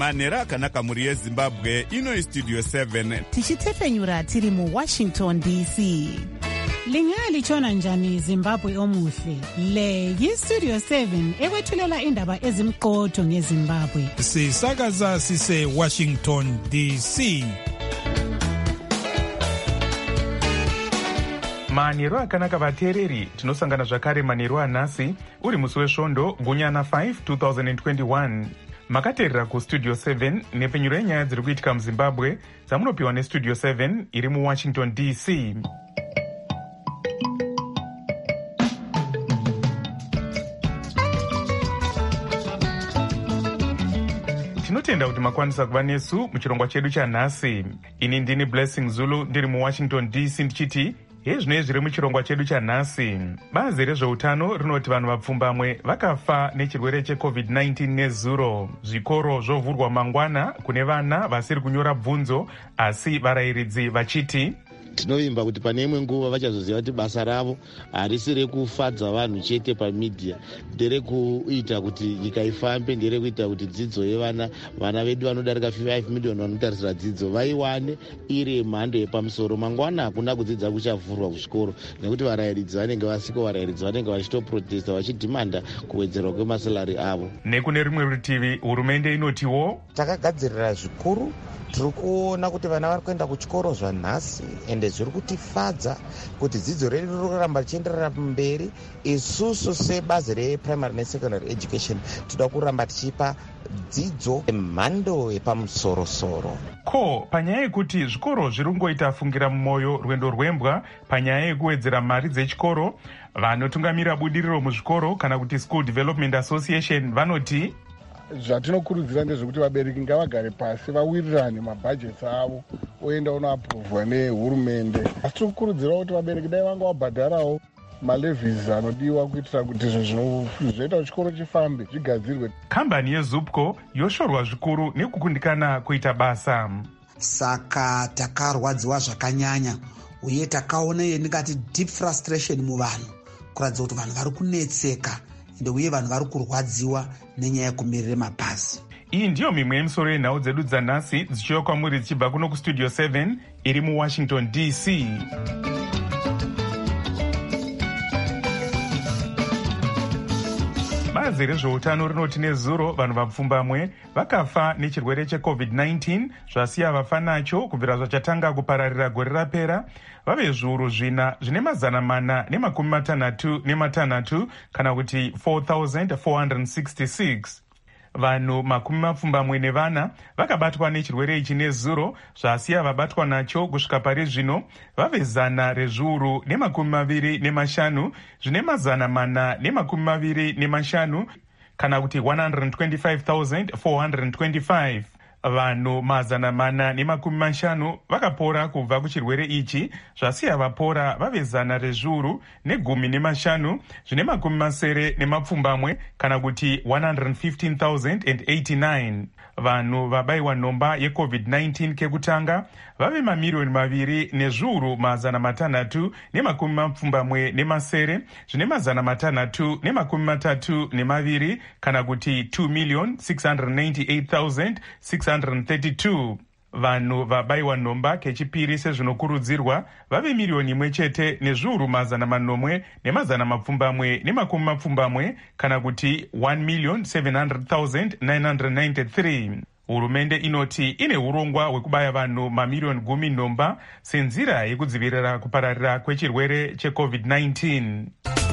manhero akanaka mhuri yezimbabwe. Ino istudio 7 tichitefenyura tiri muWashington DC. Lingalitshona njani Zimbabwe omuhle? Le yistudio 7 ekwethulela indaba ezimqotho ngeZimbabwe. Sisakaza sise Washington DC. Manhero akanaka vateereri, tinosangana zvakare manhero anhasi uri musi wesvondo gunyana 5 2021. Makateerera kustudio 7 nepfenyuro yenyaya dziri kuitika muZimbabwe dzamunopiwa nestudio 7 iri muWashington DC. Tinotenda kuti makwanisa kuva nesu muchirongwa chedu chanhasi. Ini ndini Blessing Zulu ndiri muWashington DC ndichiti hezvino zviri muchirongwa chedu chanhasi. Bazi rezveutano rinoti vanhu vapfumbamwe vakafa nechirwere cheCovid-19 nezuro. Zvikoro zvovhurwa mangwana kune vana vasiri kunyora bvunzo asi varayiridzi vachiti tinovimba kuti pane imwe nguva vachazoziva kuti basa ravo harisi rekufadza vanhu chete pamidhia, nderekuita kuti nyika ifambe, nderekuita kuti dzidzo yevana vedu vanodarika 5 miliyoni vanotarisira dzidzo vaiwane iri mhando yepamusoro. Mangwana hakuna kudzidza kuchavhurwa kuzvikoro nekuti varayiridzi vanenge vasiko, varayiridzi vanenge vachitoprotesta vachidhimanda kuwedzerwa kwemasalari avo. Nekune rimwe rutivi hurumende inotiwo takagadzirira zvikuru. Tiri kuona kuti vana vari kuenda kuchikoro zvanhasi ende zviri kutifadza kuti dzidzo redu riri kuramba richienderera mberi. Isusu sebazi reprimary nesecondary education toda kuramba tichipa dzidzo yemhando yepamusorosoro. Ko panyaya yekuti zvikoro zviri kungoita fungira mumwoyo rwendo rwembwa panyaya yekuwedzera mari dzechikoro, vanotungamira budiriro muzvikoro kana kuti School Development Association vanoti zvatinokurudzira ndezvekuti vabereki ngavagare pasi vawirirane mabhajeti avo oenda unoapuruvhwa nehurumende. Asi tiri kukurudzira kuti vabereki dai vanga vabhadharawo malevies anodiwa kuitira kuti zvoita kuti chikoro chifambe zvigadzirwe. Kambani yeZupco yoshorwa zvikuru nekukundikana kuita basa. Saka takarwadziwa zvakanyanya uye takaona yendingati deep frustration muvanhu, kuratidza kuti vanhu vari kunetseka uye vanhu vari kurwadziwa nenyaya yekumirira mabhazi. Iyi ndiyo mimwe yemisoro yenhau dzedu dzanhasi dzichiuya kwamuri dzichibva kuno kustudio 7 iri muWashington DC. Bazi rezveutano rinoti nezuro vanhu vapfumbamwe vakafa nechirwere cheCovid-19 zvasiya vafa nacho kubvira zvachatanga kupararira gore rapera vave zviuru 4,466 kana kuti 4,466. Vanhu 40 nevana vakabatwa nechirwere ichi nezuro zvasiya vabatwa nacho kusvika pari zvino vave 125 zvine 425 kana kuti 125,425. Vanhu 450 vakapora kubva kuchirwere ichi zvasiya vapora vave 115 zvine 90 kana kuti 115,089. Vanhu vabayiwa nhomba yeCovid-19 kekutanga vave 2,670,000 zvine 632 kana kuti 2,698,632. Vanhu vabayiwa nhomba kechipiri sezvinokurudzirwa vave 1,700,970 kana kuti 1,700,993. Hurumende inoti ine urongwa hwekubaya vanhu mamiliyoni 10 nhomba senzira yekudzivirira kupararira kwechirwere cheCovid-19.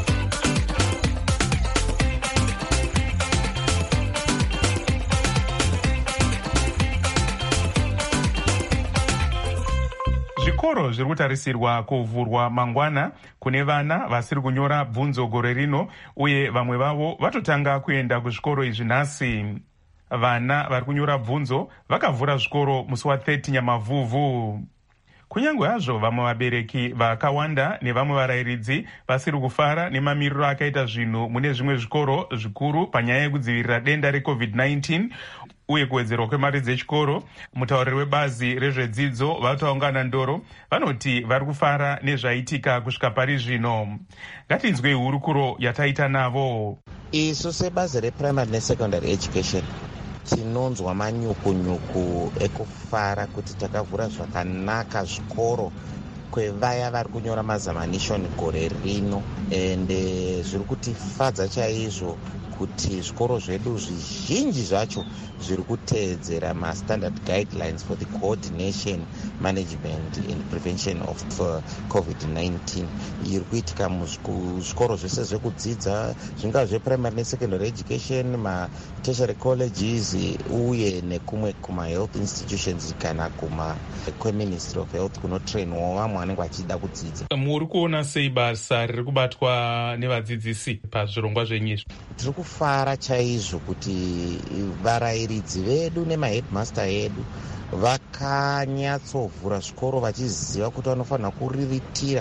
Zvikoro zviri kutarisirwa kuvhurwa mangwana kune vana vasiri kunyora bvunzo gore rino uye vamwe vavo vatotanga kuenda kuzvikoro izvi nhasi. Vana vari kunyora bvunzo vakavhura zvikoro musi wa30 Nyamavhuvhu. Kunyange hazvo vamwe vabereki vakawanda nevamwe varayiridzi vasiri kufara nemamiriro akaita zvinhu mune zvimwe zvikoro zvikuru panyaya yekudzivirira denda reCovid-19 uye kuwedzerwa kwemari dzechikoro, mutauriri webazi rezvedzidzo vataungana ndoro vanoti vari kufara nezvaitika kusvika pari zvino. Ngatinzwei hurukuro yataita navo. Isu sebazi reprimary nesecondary education tinonzwa manyuku-nyuku ekufara kuti takavhura zvakanaka zvikoro kwevaya vari kunyora mazamanishoni gore rino, ende zviri kutifadza chaizvo kuti zvikoro zvedu zvizhinji zvacho zviri kuteedzera mastandard guidelines for the coordination, management and prevention of COVID-19 iri kuitika muzvikoro zvese zvekudzidza, zvingava zveprimary nesecondary education, matertiary colleges uye nekumwe kuma-health institutions kana kweministry of health kunotrainwawo vamwe vanenge vachida kudzidza. Muri kuona sei basa riri kubatwa nevadzidzisi pazvirongwa zvenyizvo? Tiri kufara chaizvo kuti varairidzi vedu nemaheadmaster edu vakanyatsovhura zvikoro vachiziva kuti vanofanira kuriritira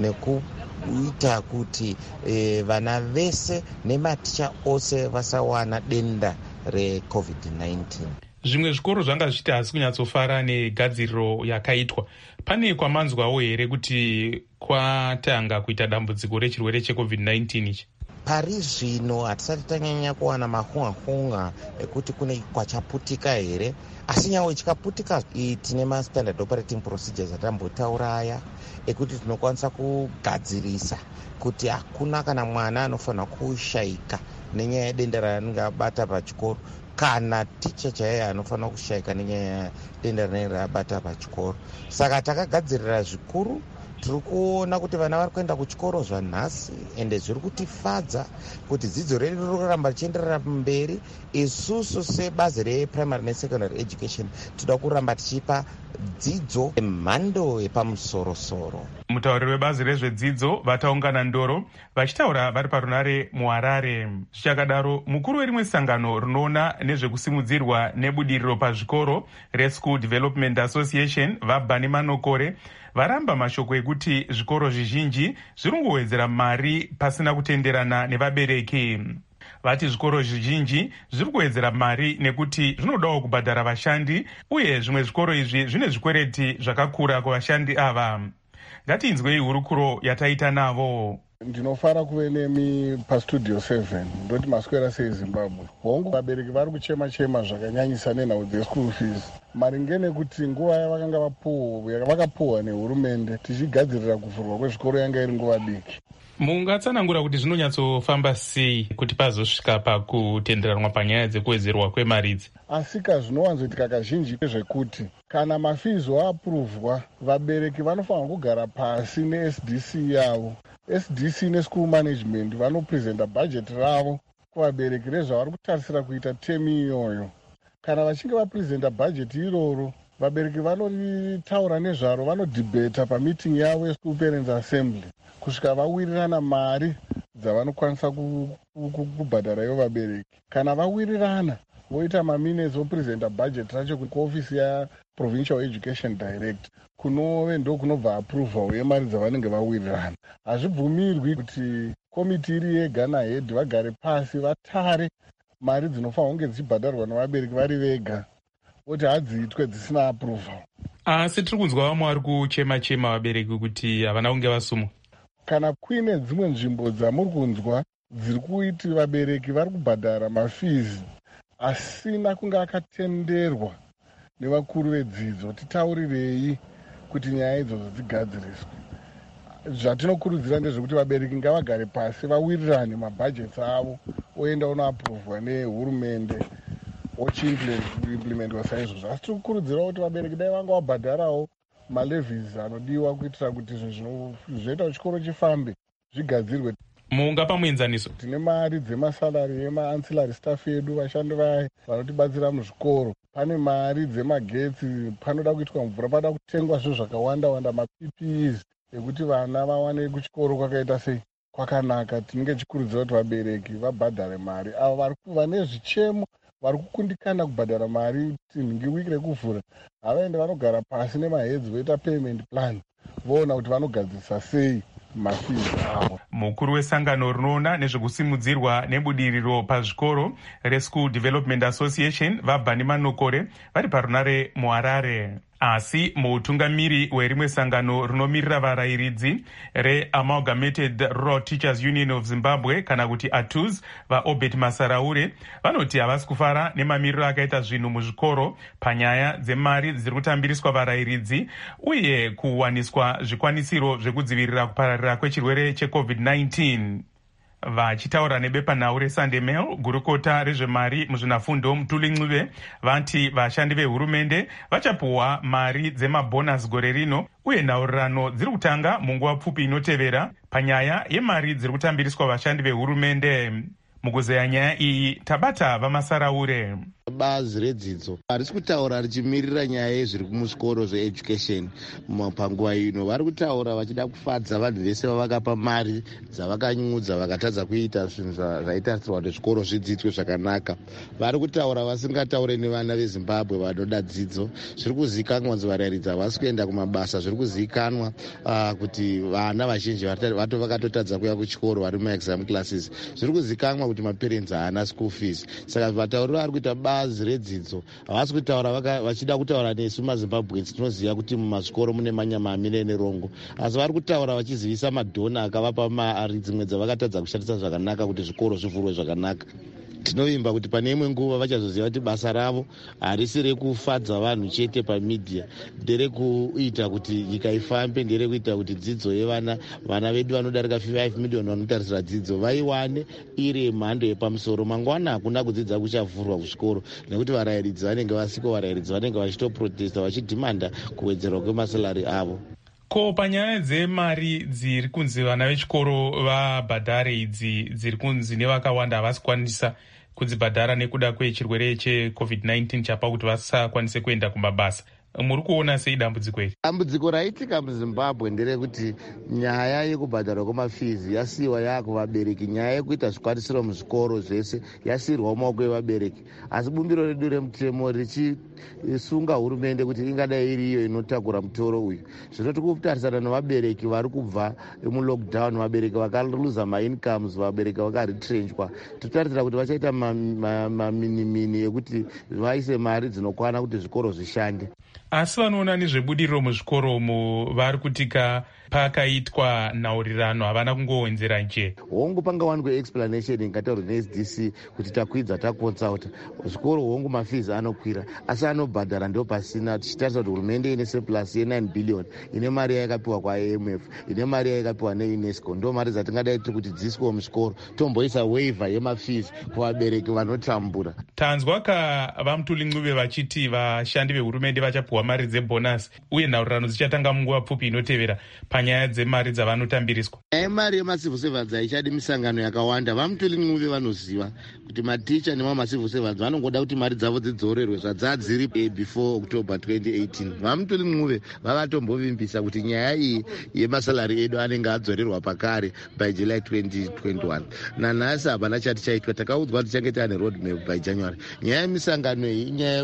nekuita kuti vana vese nematicha ose vasawana denda reCOVID-19. Zvimwe zvikoro zvanga zvichiti hasi kunyatsofara negadziriro yakaitwa. Pane kwamanzwawo here kuti kwatanga kuita dambudziko rechirwere cheCOVID-19 ichi? Pari zvino hatisati tanyanya kuwana mahunga ekuti kune kwachaputika here, asi nyawo chikaputika tine mastandard operating procedures atambotaura aya ekuti tinokwanisa kugadzirisa kuti hakuna kana mwana anofanira kushayika nenyaya yedenda ranenge abata pachikoro kana ticha chaiye anofanira kushayika nenyaya yedenda rinenge rabata pachikoro. Saka takagadzirira zvikuru. Tiri kuona kuti vana vari kuenda kuchikoro zvanhasi, ende zviri kutifadza kuti dzidzo redu riri kuramba richienderera mberi. Isusu sebazi reprimary nesecondary education toda kuramba tichipa dzidzo mhando yepamusoro-soro. Mutauriri webazi rezvedzidzo vataungana Ndoro vachitaura vari parunare muHarare. Zvichakadaro, mukuru werimwe sangano rinoona nezvekusimudzirwa nebudiriro pazvikoro reSchool Development Association vaBhani Manokore varamba mashoko ekuti zvikoro zvizhinji zviri kungowedzera mari pasina kutenderana nevabereki. Vati zvikoro zvizhinji zviri kuwedzera mari nekuti zvinodawo kubhadhara vashandi, uye zvimwe zvikoro izvi zvine zvikwereti zvakakura kuvashandi ava. Ngatinzwei hurukuro yataita navo. Ndinofara kuve nemi pastudio 7 ndoti maswera sei Zimbabwe. Hongu vabereki vari kuchema-chema zvakanyanyisa nenhau dzeschool fees. Maringe nekuti nguva yavakanga vakapuhwa nehurumende tichigadzirira kuvhurwa kwezvikoro yanga iri nguva diki. Mungatsanangura kuti zvinonyatsofamba sei kuti pazosvika pakutenderanwa panyaya dzekuwedzerwa kwemari idzi? Asika zvinowanzoitika kazhinji zvekuti kana mafizo apuruvhwa, vabereki vanofanira kugara pasi neSDC yavo. SDC neschool management vanopresenta bhajeti ravo kuvabereki rezvavari kutarisira kuita temi iyoyo. Kana vachinge vapresenta bhajeti iroro, vabereki vanoritaura nezvaro, vanodhibheta pamiting yavo yeSchool Parents Assembly kusvika vawirirana mari dzavanokwanisa kubhadhara ivo vabereki. Kana vawirirana, voita maminutes vopresenta bhajeti racho kuofisi yaProvincial Education Director, kunove ndo kunobva approval yemari dzavanenge vawirirana. Hazvibvumirwi kuti komiti iri yega nahedhi vagare pasi vatare mari dzinofanira kunge dzichibhadharwa navabereki vari vega, kuti hadziitwe dzisina approval. Asi tiri kunzwa vamwe vari kuchema-chema vabereki kuti havana kunge vasumwa. Kana kuine dzimwe nzvimbo dzamuri kunzwa dziri kuiti vabereki vari kubhadhara mafizi asina kunge akatenderwa nevakuru vedzidzo, titaurirei kuti nyaya idzodzo dzigadziriswe. Zvatinokurudzira ndezvekuti vabereki ngavagare pasi vawirirane mabhajeti avo oenda unoapuruvhwa nehurumende ochiimplementwa saizvozvo. Asi tiri kukurudzirawo kuti vabereki dai vanga vabhadharawo malevies anodiwa kuitira kuti zvoita kuti chikoro chifambe zvigadzirwe. Mungapa muenzaniso? Tine mari dzemasalari ema-ancillary staff edu, vashandi vaye vanotibatsira muzvikoro. Pane mari dzemagetsi, panoda kuitwa mvura, panoda kutengwa zvinhu zvakawanda-wanda, maPPEs ekuti vana vawane kuchikoro kwakaita sei kwakanaka. Tinenge tichikurudzira kuti vabereki vabhadhare mari. Avo vane zvichemo vari kukundikana kubhadhara mari tinhingi wiki rekuvhura, havaende vanogara pasi nemahedzi voita payment plan, voona kuti vanogadzirisa sei mafizi avo. Mukuru wesangano rinoona nezvekusimudzirwa nebudiriro pazvikoro reSchool Development Association vaBhani Manokore vari parunare muHarare. asi mutungamiri werimwe sangano rinomiririra varayiridzi reAmalgamated Rural Teachers Union of Zimbabwe kana kuti ATUZ vaObert Masaraure vanoti havasi kufara nemamiriro akaita zvinhu muzvikoro panyaya dzemari dziri kutambiriswa varayiridzi uye kuwaniswa zvikwanisiro zvekudzivirira kupararira kwechirwere cheCovid-19. Vachitaura nebepanhau reSunday Mail, gurukota rezvemari muzvinafundo Mutuli Ncube vati vashandi vehurumende vachapuhwa mari dzemabhonasi gore rino uye nhaurirano dziri kutanga munguva pfupi inotevera panyaya yemari dziri kutambiriswa vashandi vehurumende. Mukuzeya nyaya iyi tabata vaMasaraure. Bazi redzidzo harisi kutaura richimirira nyaya yezviri muzvikoro zveeducation panguva ino. Vari kutaura vachida kufadza vanhu vese vavakapa mari dzavakanyudza vakatadza kuita zvinhu zvaitarisirwa kuti zvikoro zvidzidzwe zvakanaka. Vari kutaura vasingataure nevana veZimbabwe vanoda dzidzo. Zviri kuzivikanwa kuti varayiridzi havasi kuenda kumabasa. Zviri kuzivikanwa kuti vana vazhinji vakatotadza kuuya kuchikoro vari mumaexam classes. Zviri kuzivikanwa kuti maparents haana school fees. Saka vatauriro vari kuita bazi redzidzo havasi kutaura vachida kutaura nesu maZimbabweans tinoziva kuti mumazvikoro mune manyama amire nerongo, asi vari kutaura vachizivisa madhona akavapa mari dzimwe dzavakatadza kushandisa zvakanaka kuti zvikoro zvivhurwe zvakanaka. Tinovimba kuti pane imwe nguva vachazoziva kuti basa ravo harisi rekufadza vanhu chete pamidhia, nderekuita kuti nyika ifambe, nderekuita kuti dzidzo yevana vedu vanodarika 5 million vanotarisira dzidzo vaiwane iri yemhando yepamusoro. Mangwana hakuna kudzidza kuchavhurwa kuzvikoro nekuti varayiridzi vanenge vasiko, varayiridzi vanenge vachitoprotesta vachidhimanda kuwedzerwa kwemasalari avo. Ko panyaya dzemari dziri kunzi vana vechikoro vabhadhare idzi dziri kunzi nevakawanda havasi kukwanisa kudzibhadhara nekuda kwechirwere cheCovid-19 chapa kuti vasakwanise kuenda kumabasa, muri kuona sei dambudziko iri? Dambudziko raitika muZimbabwe nderekuti nyaya yekubhadharwa kwemafizi yasiyiwa yakuvabereki. Nyaya yekuita zvikwanisiro muzvikoro zvese yasiyirwa mumaoko evabereki, asi bumbiro redu remutemo richisunga hurumende kuti ingadai iri iyo inotakura mutoro uyu. Zvino tiri kutarisana nevabereki vari kubva mulockdown, vabereki vakaluza maincomes, vabereki vakaretrenchwa. Tinotarisira kuti vachaita maminimini ekuti vaise mari dzinokwana kuti zvikoro zvishande. Asi vanoona nezvebudiriro muzvikoro umu vari kutika pakaitwa nhaurirano havana kungowenzera nje. Hongu pangawanikwa explanation ingataurwa neSDC kuti takwidza takonsulta zvikoro, hongu mafizi anokwira asi anobhadhara ndo pasina. Tichitarisa kuti hurumende ine surplus ye9 billion ine mari yayakapiwa kwaIMF, ine mari yayakapiwa neUNESCO, ndo mari dzatingadai tiri kuti dziiswe muchikoro, tomboisa waiver yemafizi kuvabereki vanotambura. Tanzwa vaMutuli Ncube vachiti vashandi vehurumende vachapuhwa mari dzebhonasi uye nhaurirano dzichatanga munguva pfupi inotevera panyaya dzemari dzavanotambiriswa. Mari yemacivil servants haichadi misangano yakawanda. VaMutuli Ncube vanoziva kuti maticha nemamacivil servants vanongoda kuti mari dzavo dzidzorerwe zvadzadziri before October 2018. VaMutuli Ncube vavatombovimbisa kuti nyaya iyi yemasalari edu anenge adzorerwa pakare by July 2021. Nanhasi hapana chati chaitwa. Takaudzwa kuti change tane roadmap by January. Nyaya yemisangano iyi inyaya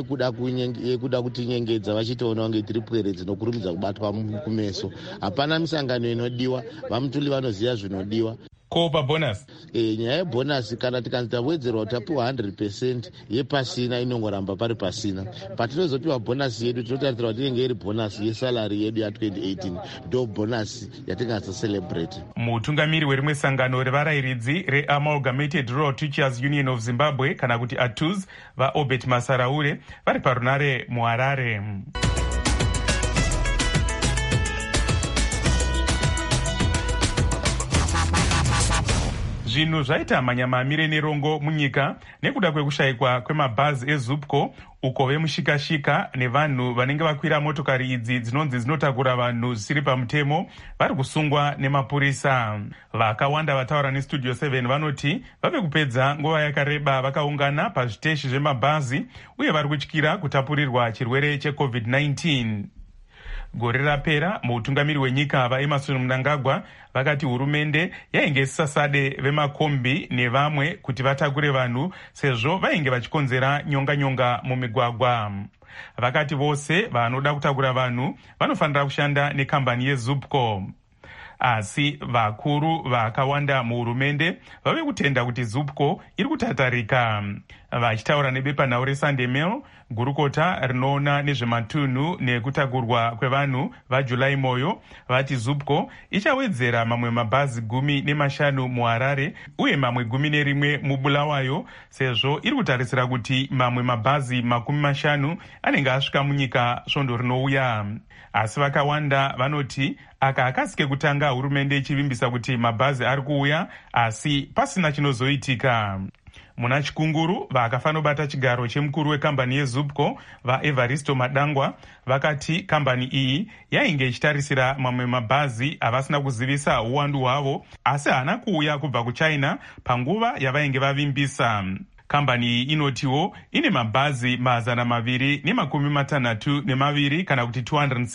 yekuda kutinyengedza vachitoona kunge tiri pwere dzinokurumidza kubatwa kumeso. Hapana misangano inodiwa, vaMutuli vanoziva zvinodiwa. Ko pabhonasi? Nyaya yebhonasi kana tikanzi tawedzerwa tapiwa 100% yepasina inongoramba pari pasina. Patinozopiwa bhonasi yedu tinotarisira kuti inenge iri bhonasi yesalari yedu ya2018, ndo bhonasi yatingazocelebrate. Mutungamiri werimwe sangano revarayiridzi reAmalgamated Rural Teachers Union of Zimbabwe kana kuti ATUZ vaObert Masaraure vari parunare muHarare. Zvinhu zvaita manyama amire nerongo munyika nekuda kwekushayikwa kwemabhazi eZupco, uko vemushikashika nevanhu vanenge vakwira motokari idzi dzinonzi dzinotakura vanhu zvisiri pamutemo vari kusungwa nemapurisa. Vakawanda vataura neStudio 7 vanoti vave kupedza nguva yakareba vakaungana pazviteshi zvemabhazi uye vari kutyira kutapurirwa chirwere cheCovid-19. Gore rapera muutungamiri wenyika vaEmmerson Mnangagwa vakati hurumende yainge isasade vemakombi nevamwe kuti vatakure vanhu sezvo vainge vachikonzera nyonga mumigwagwa. Vakati vose vanoda kutakura vanhu vanofanira kushanda nekambani yeZupco. Asi vakuru vakawanda muhurumende vave kutenda kuti Zupco iri kutatarika. Vachitaura nebepanhau reSunday Mail, gurukota rinoona nezvematunhu nekutakurwa kwevanhu vaJulai Moyo vati Zupco ichawedzera mamwe mabhazi 15 muHarare uye mamwe 11 muBulawayo, sezvo iri kutarisira kuti mamwe mabhazi 50 anenge asvika munyika svondo rinouya. Asi vakawanda vanoti aka akasike kutanga hurumende ichivimbisa kuti mabhazi ari kuuya asi pasina chinozoitika. Muna Chikunguru, vakafanobata chigaro chemukuru wekambani yeZupco vaEvaristo Madangwa vakati kambani iyi yainge ichitarisira mamwe mabhazi avasina kuzivisa uwandu hwavo asi haana kuuya kubva kuChina panguva yavainge vavimbisa. Kambani iyi inotiwo ine mabhazi 262 kana kuti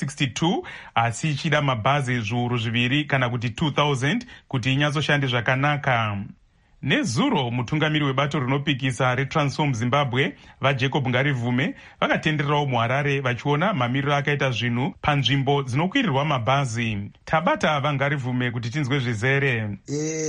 262 asi ichida mabhazi zviuru 2 kana kuti 2000 kuti inyatsoshande zvakanaka. Nezuro mutungamiri webato rinopikisa reTransform Zimbabwe vaJacob Ngarivume vakatendererawo muHarare vachiona mamiriro akaita zvinhu panzvimbo dzinokwirirwa mabhazi. Tabata vaNgarivume kuti tinzwe zvizere.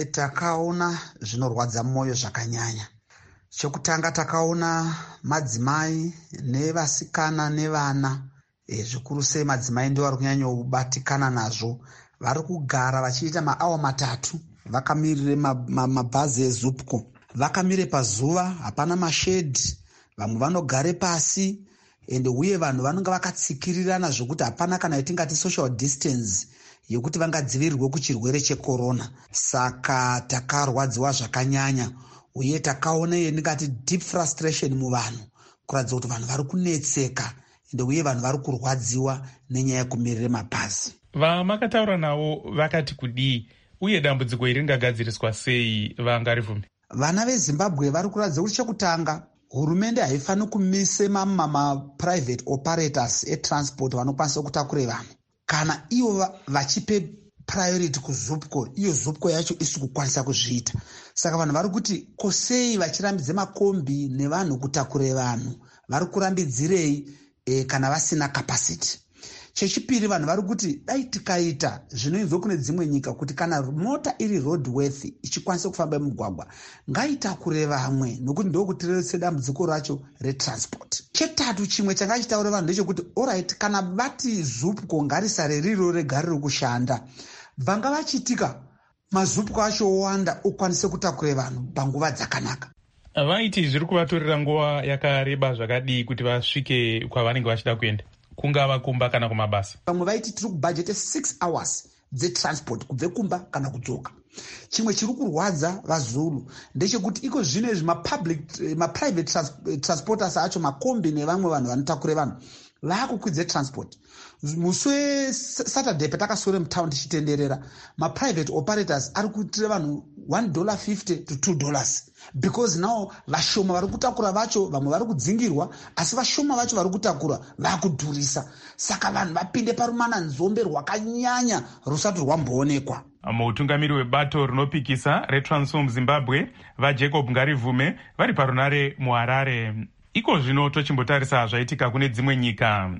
Takaona zvinorwadza mwoyo zvakanyanya. Chokutanga takaona madzimai nevasikana nevana, zvikuru sei madzimai ndio vari kunyanya kubatikana nazvo, vari kugara vachiita maawa 3 vakamirire mabhazi eZupco. Vakamire pazuva, hapana mashedhi, vamwe vanogare pasi, uye vanhu vanonga vakatsikirirana zvokuti hapana kana yatingati social distance yokuti vangadzivirirwe kuchirwere chekorona. Saka takarwadziwa zvakanyanya uye takaona yendingati deep frustration muvanhu, kuratidza kuti vanhu vari kunetseka uye vanhu vari kurwadziwa nenyaya yekumirire mabhazi. Vamakataura navo vakati kudii uye dambudziko iri ringagadziriswa sei vaNgarivume? Vana veZimbabwe vari kuratidza kuti chekutanga hurumende haifaniri kumise private operators etransport vanokwanisa kutakura vanhu. Kana ivo vachipe priority kuZupco, iyo Zupco yacho isi kukwanisa kuzviita. Saka vanhu vari kuti kosei vachirambidze makombi nevanhu kutakure vanhu, vari kurambidzirei kana vasina capacity. Chechipiri, vanhu vari kuti dai tikaita zvinoizwa kune dzimwe nyika kuti kana mota iri roadworthy ichikwanisa kufamba mugwagwa ngaitakure vamwe, nokuti ndokutirese dambudziko racho retransport. Chetatu, chimwe changachitaura vanhu ndechekuti alright, kana vati Zupco ngarisare riro regare rekushanda, vanga vachitika maZupco acho owanda ukwanise kutakure vanhu panguva dzakanaka. Vaiti zviri kuvatorera nguva yakareba zvakadii kuti vasvike kwavanenge vachida kuenda, kungava kumba kana kumabasa? Vamwe vaiti tiri kubhajete 6 hours dzetransport kubve kumba kana kudzoka. Chimwe chiri kurwadza vaZulu ndechekuti iko zvino izvi maprivate transporters acho, makombi nevamwe vanhu vanotakure vanhu vakukwidze transport. Musi weSaturday patakasore mutaundi tichitenderera, maprivate operators ari kuitira vanhu $1.50 to $2 because now vashoma vari kutakura vacho vamwe vari kudzingirwa, asi vashoma vacho vari kutakura vakudhurisa. Saka vanhu vapinde parumana nzombe rwakanyanya rusati rwamboonekwa. Mutungamiri webato rinopikisa reTransform Zimbabwe vaJacob Ngarivume vari parunare muHarare. Iko zvino tochimbotarisa zvaitika kune dzimwe nyika.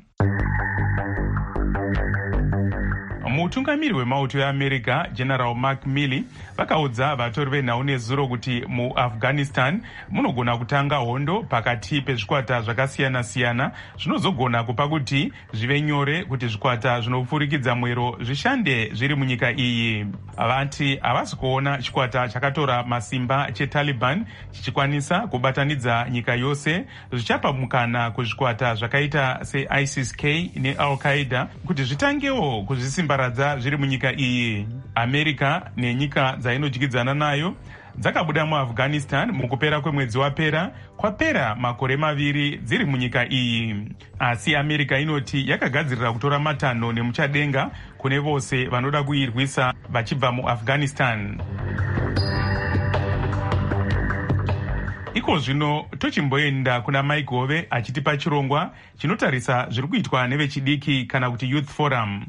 Mutungamiri wemauto eAmerica General Mark Milley vakaudza vatori venhau nezuro kuti muAfghanistan munogona kutanga hondo pakati pezvikwata zvakasiyana-siyana zvinozogona kupa kuti zvive nyore kuti zvikwata zvinopfurikidza mwero zvishande zviri munyika iyi. Vati havasi kuona chikwata chakatora masimba cheTaliban chichikwanisa kubatanidza nyika yose zvichapa mukana kuzvikwata zvakaita seISIS-K neAl-Qaeda kuti zvitangewo kuzvisimbaradza zviri munyika iyi. America nenyika dzainodyidzana nayo dzakabuda muAfghanistan mukupera kwemwedzi wapera, kwapera makore 2 dziri munyika iyi. Asi America inoti yakagadzirira kutora matanho nemuchadenga kune vose vanoda kuirwisa vachibva muAfghanistan. Iko zvino tochimboenda kuna Mike Hove achitipa chirongwa chinotarisa zviri kuitwa nevechidiki kana kuti Youth Forum.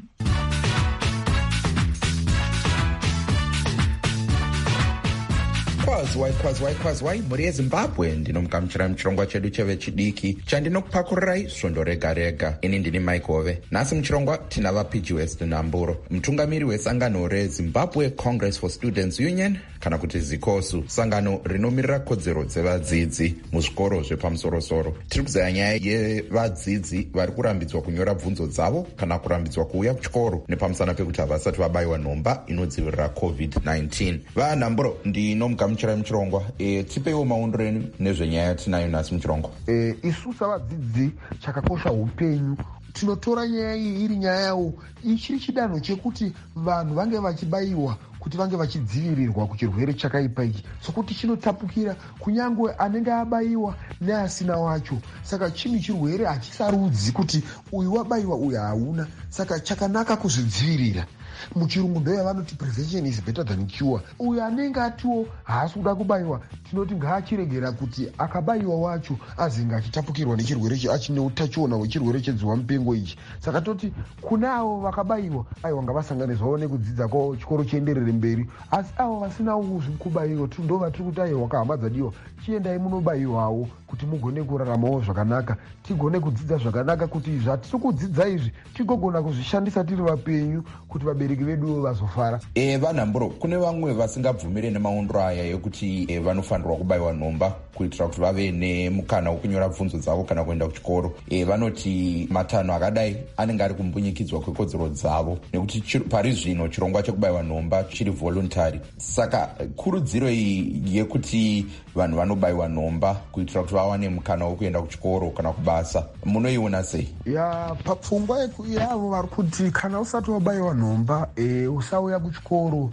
kwazwai mhuri yezimbabwe. Ndinomugamuchira muchirongwa chedu chevechidiki chandinokupakurirai svondo rega rega. Ini ndini Mike Hove. Nhasi muchirongwa tina vaPG West Namburo, mutungamiri wesangano reZimbabwe Congress for Students Union kana kuti ZICOSU, sangano rinomirira kodzero dzevadzidzi muzvikoro zvepamusorosoro. Tiri kuzaya nyaya yevadzidzi vari kurambidzwa kunyora bvunzo dzavo kana kurambidzwa kuuya kuchikoro nepamusana pekuti havasati vabayiwa nhomba inodzivirira COVID-19. Vanhamburo, ndinomugamuchirai muchirongwa. Tipeiwo maondero enyu nezvenyaya tinayo nhasi muchirongwa. Isu savadzidzi chakakosha upenyu. Tinotora nyaya iyi iri nyaya yawo ichiri chidanho chekuti vanhu vange vachibayiwa kuti vange vachidzivirirwa kuchirwere chakaipa ichi, sokuti chinotapukira kunyangwe anenge abayiwa neasina wacho. Saka chini chirwere hachisarudzi kuti uyu wabayiwa uyu hauna. Saka chakanaka kuzvidzivirira. Muchirungu ndoya vanoti prevention is better than cure. Uyu anenge atiwo haasi kuda kubayiwa, tinoti ngaachiregera kuti akabayiwa wacho azinga achitapukirwa nechirwere ichi, achine utachiona hwechirwere chedzihwa mupengo ichi. Saka toti kuna avo vakabayiwa aiwa ngavasanganizwawo nekudzidza kwavo, chikoro chienderere mberi. Asi avo vasina kubayiwa ndo vatiri kuti aiwa wakahambadzadiwa, chiendai munobayiwawo kuti mugone kuraramawo zvakanaka, tigone kudzidza zvakanaka, kuti zvatiri kudzidza izvi tigogona kuzvishandisa tiri vapenyu kuti vabereki vedu vazofara. Vanhamburo, kune vamwe vasingabvumire nemaondero aya ekuti vanofanirwa kubayiwa nhomba kuitira kuti vave nemukana wekunyora bvunzo dzavo kana kuenda kuchikoro. Vanoti matanho akadai anenge ari kumbunyikidzwa kwekodzero dzavo, nekuti pari zvino chirongwa chekubayiwa nhomba chiri voluntary. Saka kurudziro iyi yekuti vanhu vanobayiwa nhomba kuitira kuti vawane mukana wekuenda kuchikoro kana kubasa, munoiona sei? Papfungwa yavo vari kuti kana usati wabayiwa nhomba usauya kuchikoro,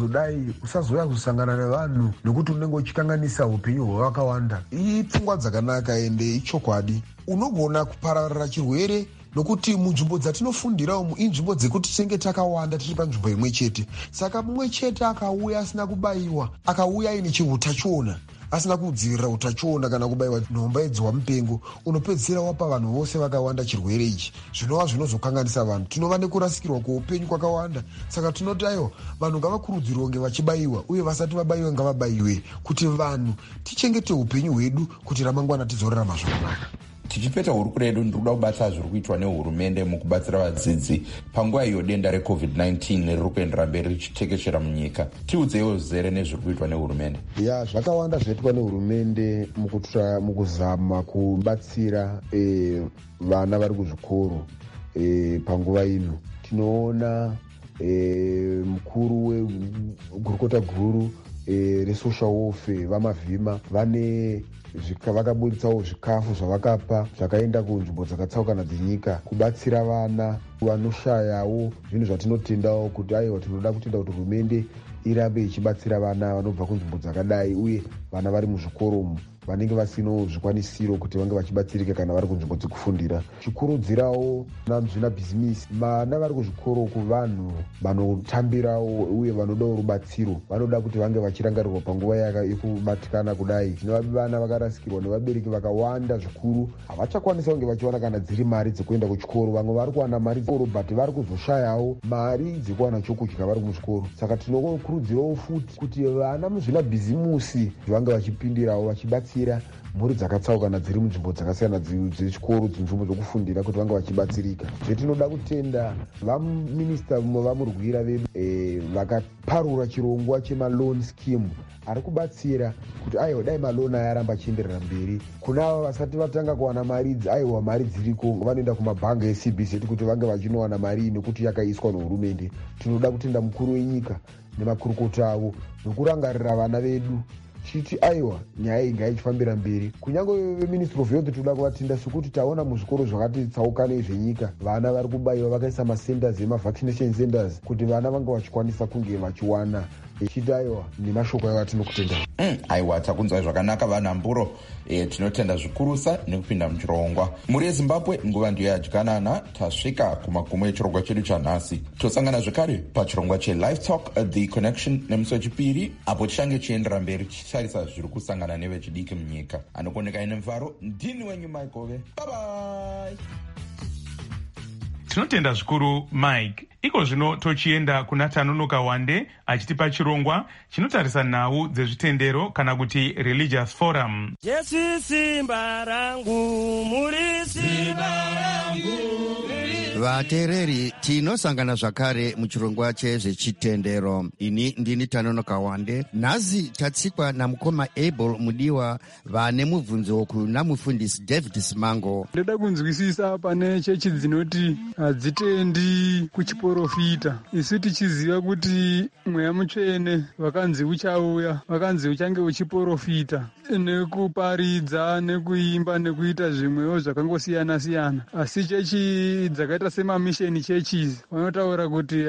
usazoya kusangana nevanhu, nekuti unenge uchikanganisa upenyu hwevakawanda. Ipfungwa dzakanaka ende ichokwadi. Unogona kupararira chirwere nokuti munzvimbo dzatinofundira umu inzvimbo dzekuti tinenge takawanda tiri panzvimbo imwe chete. Saka mumwe chete akauya asina kubayiwa, akauya ine chihutachiona, asina kudzivirira utachiona kana kubayiwa nhomba yedzihwa mupengo, unopedzisira wapa vanhu vose vakawanda chirwere ichi, zvinova zvinozokanganisa vanhu. Tinova nekurasikirwa kweupenyu kwakawanda. Saka tinoti aiwa vanhu ngavakurudzirwe kunge vachibayiwa, uye vasati vabayiwa ngavabayiwe, kuti vanhu tichengete upenyu hwedu kuti ramangwana tizorarama zvakanaka. Tichipeta hurukuro yedu, ndikuda kubata zviri kuitwa nehurumende mukubatsira vadzidzi panguva iyo denda reCOVID-19 riri kuendera mberi richitekeshera munyika. Tiudzeiwo zere nezviri kuitwa nehurumende. Zvakawanda zvaitwa nehurumende mukuzama kubatsira vana vari kuzvikoro panguva ino. Tinoona mukuru wegurukota guru resocial welfare vamavhima vakaburitsawo zvikafu zvavakapa zvakaenda kunzvimbo dzakatsaukana dzenyika kubatsira vana vanoshayawo. Zvinhu zvatinotendawo kuti aiwa tinoda kutenda kuti hurumende irambe ichibatsira vana vanobva kunzvimbo dzakadai, uye vana vari muzvikoro umu vanenge vasino zvikwanisiro kuti vange vachibatsirika kana vari kunzvimbo dzekufundira. Chikurudzirawo zvina bhizimisi, vana vari kuzvikoro kuvanhu vanotambirawo uye vanodawo rubatsiro, vanoda kuti vange vachirangarirwa panguva yekubatikana kudai. Tinova vana vakarasikirwa nevabereki vakawanda zvikuru, havachakwanisa kunge vachiwana kana dziri mari dzekuenda kuchikoro. Vamwe vari kuwana mari dzechikoro but vari kuzoshayawo mari dzekuwana chokudya vari muzvikoro. Saka tinokurudzirawo futi kuti vana muzvina bhizimusi vange vachipindirawo vachibatsira mhuri dzakatsaukana dziri munzvimbo dzakasiyana dzechikoro, nzvimbo dzokufundira, kuti vange vachibatsirika. Zvetinoda kutenda vaminista vamurwira vedu vakaparura chirongwa chemaloni scheme ari kubatsira kuti aiwa dai maloni aya aramba achienderera mberi. Kuna ava vasati vatanga kuwana mari aiwa mari dziriko, vanoenda kumabhanga eCBZ kuti vange vachinowana mari nekuti yakaiswa nehurumende. Tinoda kutenda mukuru wenyika nemakurukota avo nokurangarira vana vedu chiti aiwa nyaya iyi ngaichifambira mberi. Kunyange veministry of health toda kuvatenda sekuti taona muzvikoro zvakati tsaukanei zvenyika vana vari kubayiwa, vakaisa macenters emavaccination centers kuti vana vange vachikwanisa kunge vachiwana. Chiti aiwa nemashoko ayo atinokutenda. Aiwa, takunzwai zvakanaka vanhamburo. Tinotenda zvikurusa nekupinda muchirongwa. Muri yeZimbabwe nguva ndiyo yadyanana. Tasvika kumagumo echirongwa chedu chanhasi. Tosangana zvekare pachirongwa cheLive Talk The Connection nemusi wechipiri, apo tichange chiendera mberi tichitarisa zviri kusangana nevechidiki munyika. Anokoneka ine mufaro, ndini wenyu Mike Hove. Bye bye. Tinotenda zvikuru Mike. Iko zvino tochienda kuna Tanonoka Wande achitipa chirongwa chinotarisa nhau dzezvitendero kana kuti Religious Forum. Jesu simba rangu, muri simba rangu. Vateereri, tinosangana zvakare muchirongwa chezvechitendero. Ini ndini Tanonoka Wande. Nhasi tatsikwa namukoma Abel Mudiwa vane mubvunzo kuna mufundisi David Simango. Ndoda kunzwisisa pane chechi dzinoti hadzitendi kuchiprofita. Isu tichiziva kuti Mweya Mutsvene vakanzi uchauya, vakanzi uchange uchiprofita nekuparidza, nekuimba, nekuita zvimwewo zvakangosiyana siyana. Asi chechi dzakaita semamisheni churches vanotaura kuti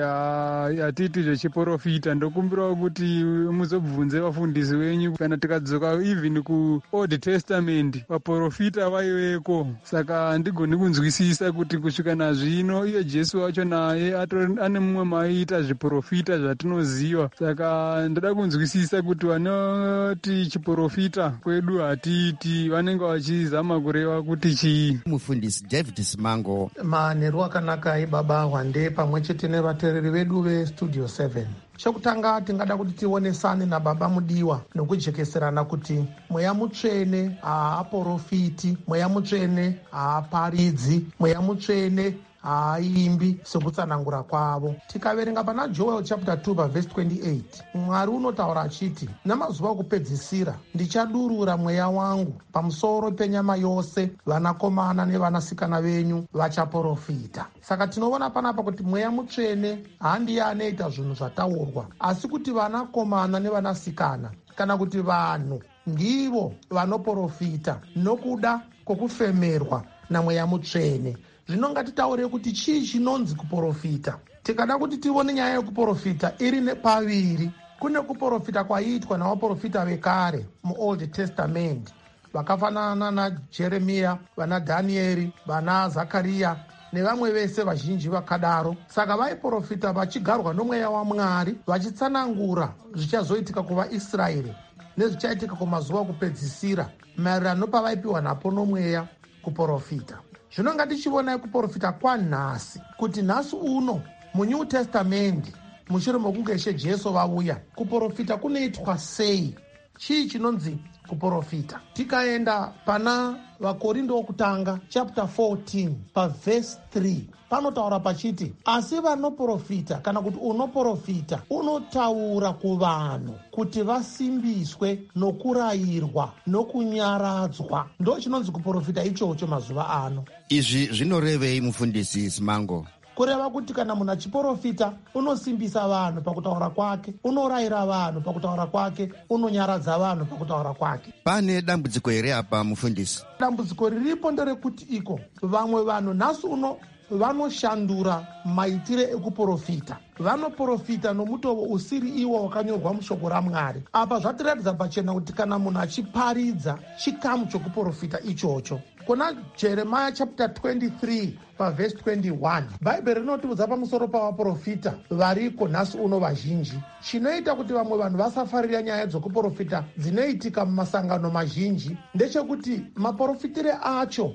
hatiti zvechiprofita. Ndokumbirawo kuti muzobvunze vafundisi venyu. Kana tikadzoka even kuOld Testament vaprofita vaiveko. Saka handigoni kunzwisisa kuti kusvika nazvino iye Jesu wacho naye ane mumwe maiita zviprofita zvatinoziva. Saka ndoda kunzwisisa kuti vanoti chiprofita kwedu hatiiti, vanenge vachizama kureva kuti chii. Mufundisi David Simango. Manheru akanaka ibaba Wande pamwe chete nevateereri vedu veStudio 7. Chokutanga tingada kuti tionesane nababa Mudiwa nokujekeserana kuti Mweya Mutsvene haaprofiti, Mweya Mutsvene haaparidzi, Mweya Mutsvene haimbi sekutsanangura kwavo. Tikaverenga pana Joel chapter 2 verse 28, Mwari unotaura achiti, namazuva okupedzisira ndichadurura mweya wangu pamusoro penyama yose, vanakomana nevanasikana venyu vachaprofita. Saka tinoona panapa kuti Mweya Mutsvene handiye anoita zvinhu zvataurwa, asi kuti vanakomana nevanasikana kana kuti vanhu ndivo vanoprofita nokuda kwokufemerwa naMweya Mutsvene. Zvino ngatitaure kuti chii chinonzi kuprofita. Tikada kuti tione nyaya yekuprofita iri paviri. Kune kuprofita kwaiitwa navaprofita vekare muOld Testament vakafanana naJeremiya, vana Dhanieri, vana Zakariya nevamwe vese vazhinji vakadaro. Saka vaiprofita vachigarwa nomweya waMwari, vachitsanangura zvichazoitika kuvaIsraeri nezvichaitika kumazuva okupedzisira maererano pavaipiwa napo nomweya kuprofita. Zvino ngatichionai kuprofita kwanhasi kuti nhasi uno muNew Testament mushure mokunge Ishe Jesu vauya, kuprofita kunoitwa sei? Chii chinonzi kuprofita? Tikaenda pana vaKorinto wokutanga chapter 14 pavhesi 3 panotaura pachiti, asi vanoprofita kana kuti unoprofita unotaura kuvanhu kuti vasimbiswe nokurayirwa nokunyaradzwa. Ndo chinonzi kuprofita ichocho mazuva ano. Izvi zvinorevei mufundisi Simango? Kureva kuti kana munhu achiprofita unosimbisa vanhu pakutaura kwake, unorayira vanhu pakutaura kwake, unonyaradza vanhu pakutaura kwake. Pane dambudziko here apa mufundisi? Dambudziko riripo nderekuti iko vamwe vanhu nhasi uno vanoshandura maitire ekuprofita. Vanoprofita nomutovo usiri iwo wakanyorwa mushoko raMwari. Apa zvatiratidza pachena kuti kana munhu achiparidza chikamu chokuprofita ichocho. Kuna Jeremiah chapter 23 pavhesi 21 Bhaibheri rinotiudza pamusoro pavaprofita variko nhasi uno vazhinji. Chinoita kuti vamwe vanhu vasafarira nyaya dzokuprofita dzinoitika mumasangano mazhinji ndechekuti maprofitire acho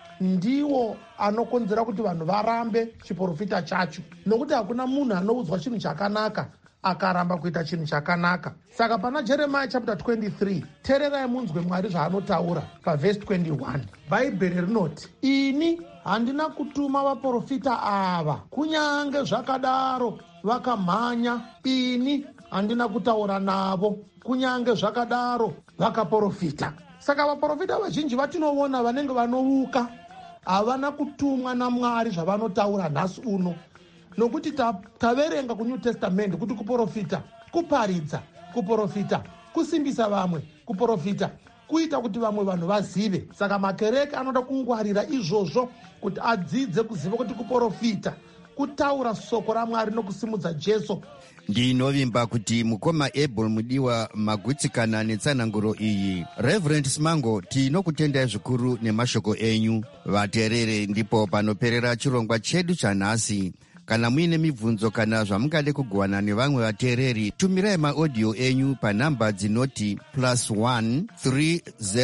ndiwo anokonzera kuti vanhu varambe chiprofita chacho, nokuti hakuna munhu anoudzwa chinhu chakanaka akaramba kuita chinhu chakanaka. Saka pana Jeremiah chapter 23 teererai munzwe Mwari zvaanotaura pavhesi 21. Bhaibheri rinoti, ini handina kutuma vaprofita ava, kunyange zvakadaro vakamhanya, ini handina kutaura navo, kunyange zvakadaro vakaprofita. Saka vaprofita vazhinji vatinoona vanenge vanouka, havana kutumwa naMwari zvavanotaura nhasi uno. Nokuti taverenga kuNew Testament kuti kuprofita kuparidza, kuprofita kusimbisa vamwe, kuprofita kuita kuti vamwe vanhu vazive. Saka makereke anoda kungwarira izvozvo kuti adzidze kuziva kuti kuprofita kutaura soko raMwari nokusimudza Jesu. Ndinovimba kuti mukoma Abel Mudiwa magutsikana netsananguro iyi. Reverend Simango, tinokutendai zvikuru nemashoko enyu. Vateerere, ndipo panoperera chirongwa chedu chanhasi. Kana muine mibvunzo kana zvamungade kugovana nevamwe vateereri, tumirai maaudio enyu panhamba dzinoti +1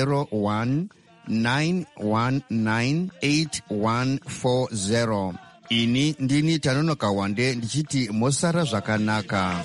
301 919 8140. ini ndini Tanonoka Wande ndichiti mosara zvakanaka.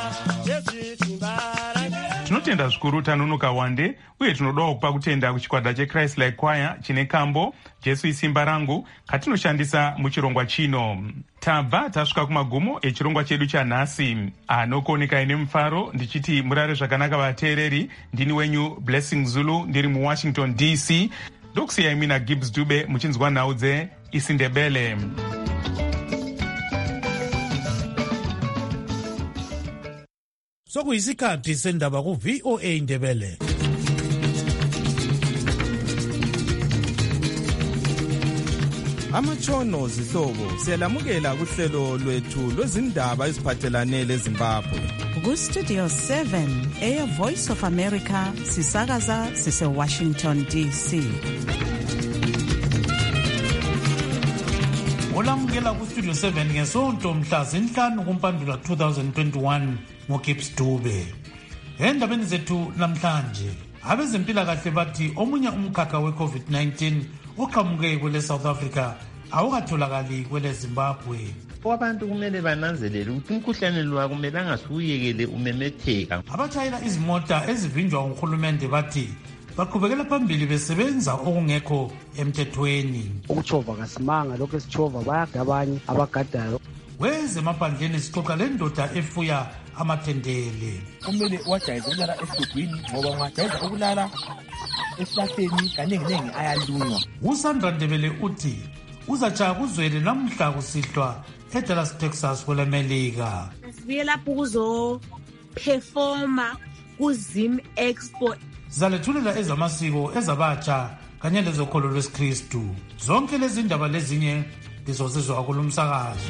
Tinotenda zvikuru Tanonoka Wande, uye tinodawo kupa kutenda kuchikwata cheChrist Like Choir chine kambo Jesu isimba rangu katinoshandisa muchirongwa chino. Tabva tasvika kumagumo echirongwa chedu chanhasi. Anokuoneka ine mufaro ndichiti murare zvakanaka vateereri. Ndini wenyu Blessing Zulu ndiri muWashington DC. Ndokusiyai mina Gibbs Dube muchinzwa nhau dzeIsiNdebele. Sokuyisikhathi sendaba ku-VOA Indebele. Amatshono zihlobo siyalamukela kuhlelo lwethu lwezindaba eziphathelane leZimbabwe. Ku-Studio 7 Air Voice of America sisakaza sise-Washington DC. Olamukela ku-Studio 7 ngesonto mhla zinhlanu kuMpandula 2021 ngoGibbs Dube. Endabeni zethu namhlanje, abezempilakahle bathi omunye umkhakha we-COVID-19 oqhamuke kwele South Africa awukatholakali kwele Zimbabwe. Abantu kumele bananzelele ukuthi umkhuhlane lo kumele angasuyekele umemetheka. Abatshayela izimota ezivinjwa nguhulumende bathi baqhubekela phambili besebenza okungekho emthethweni. Ukutshova kasimanga lokho esitshova bayagada abanye abagadayo. Wezemaphandleni sixoxa le ndoda efuya amathendele. Kumele wajayeze ukulala esigubhini ngoba ungajayeza ukulala esihlahleni kaningi ayalunywa. uSandra Ndebele uthi uzatshaya kuzwele namhla kusihlwa eDallas, Texas kwelemelika. Sibuye lapho kuzoperforma kuZim Expo. Zalethulela ezamasiko ezabatsha kanye lezokholo lwesikristu. Zonke lezi ndaba lezinye lizozizwa kulumsakazo.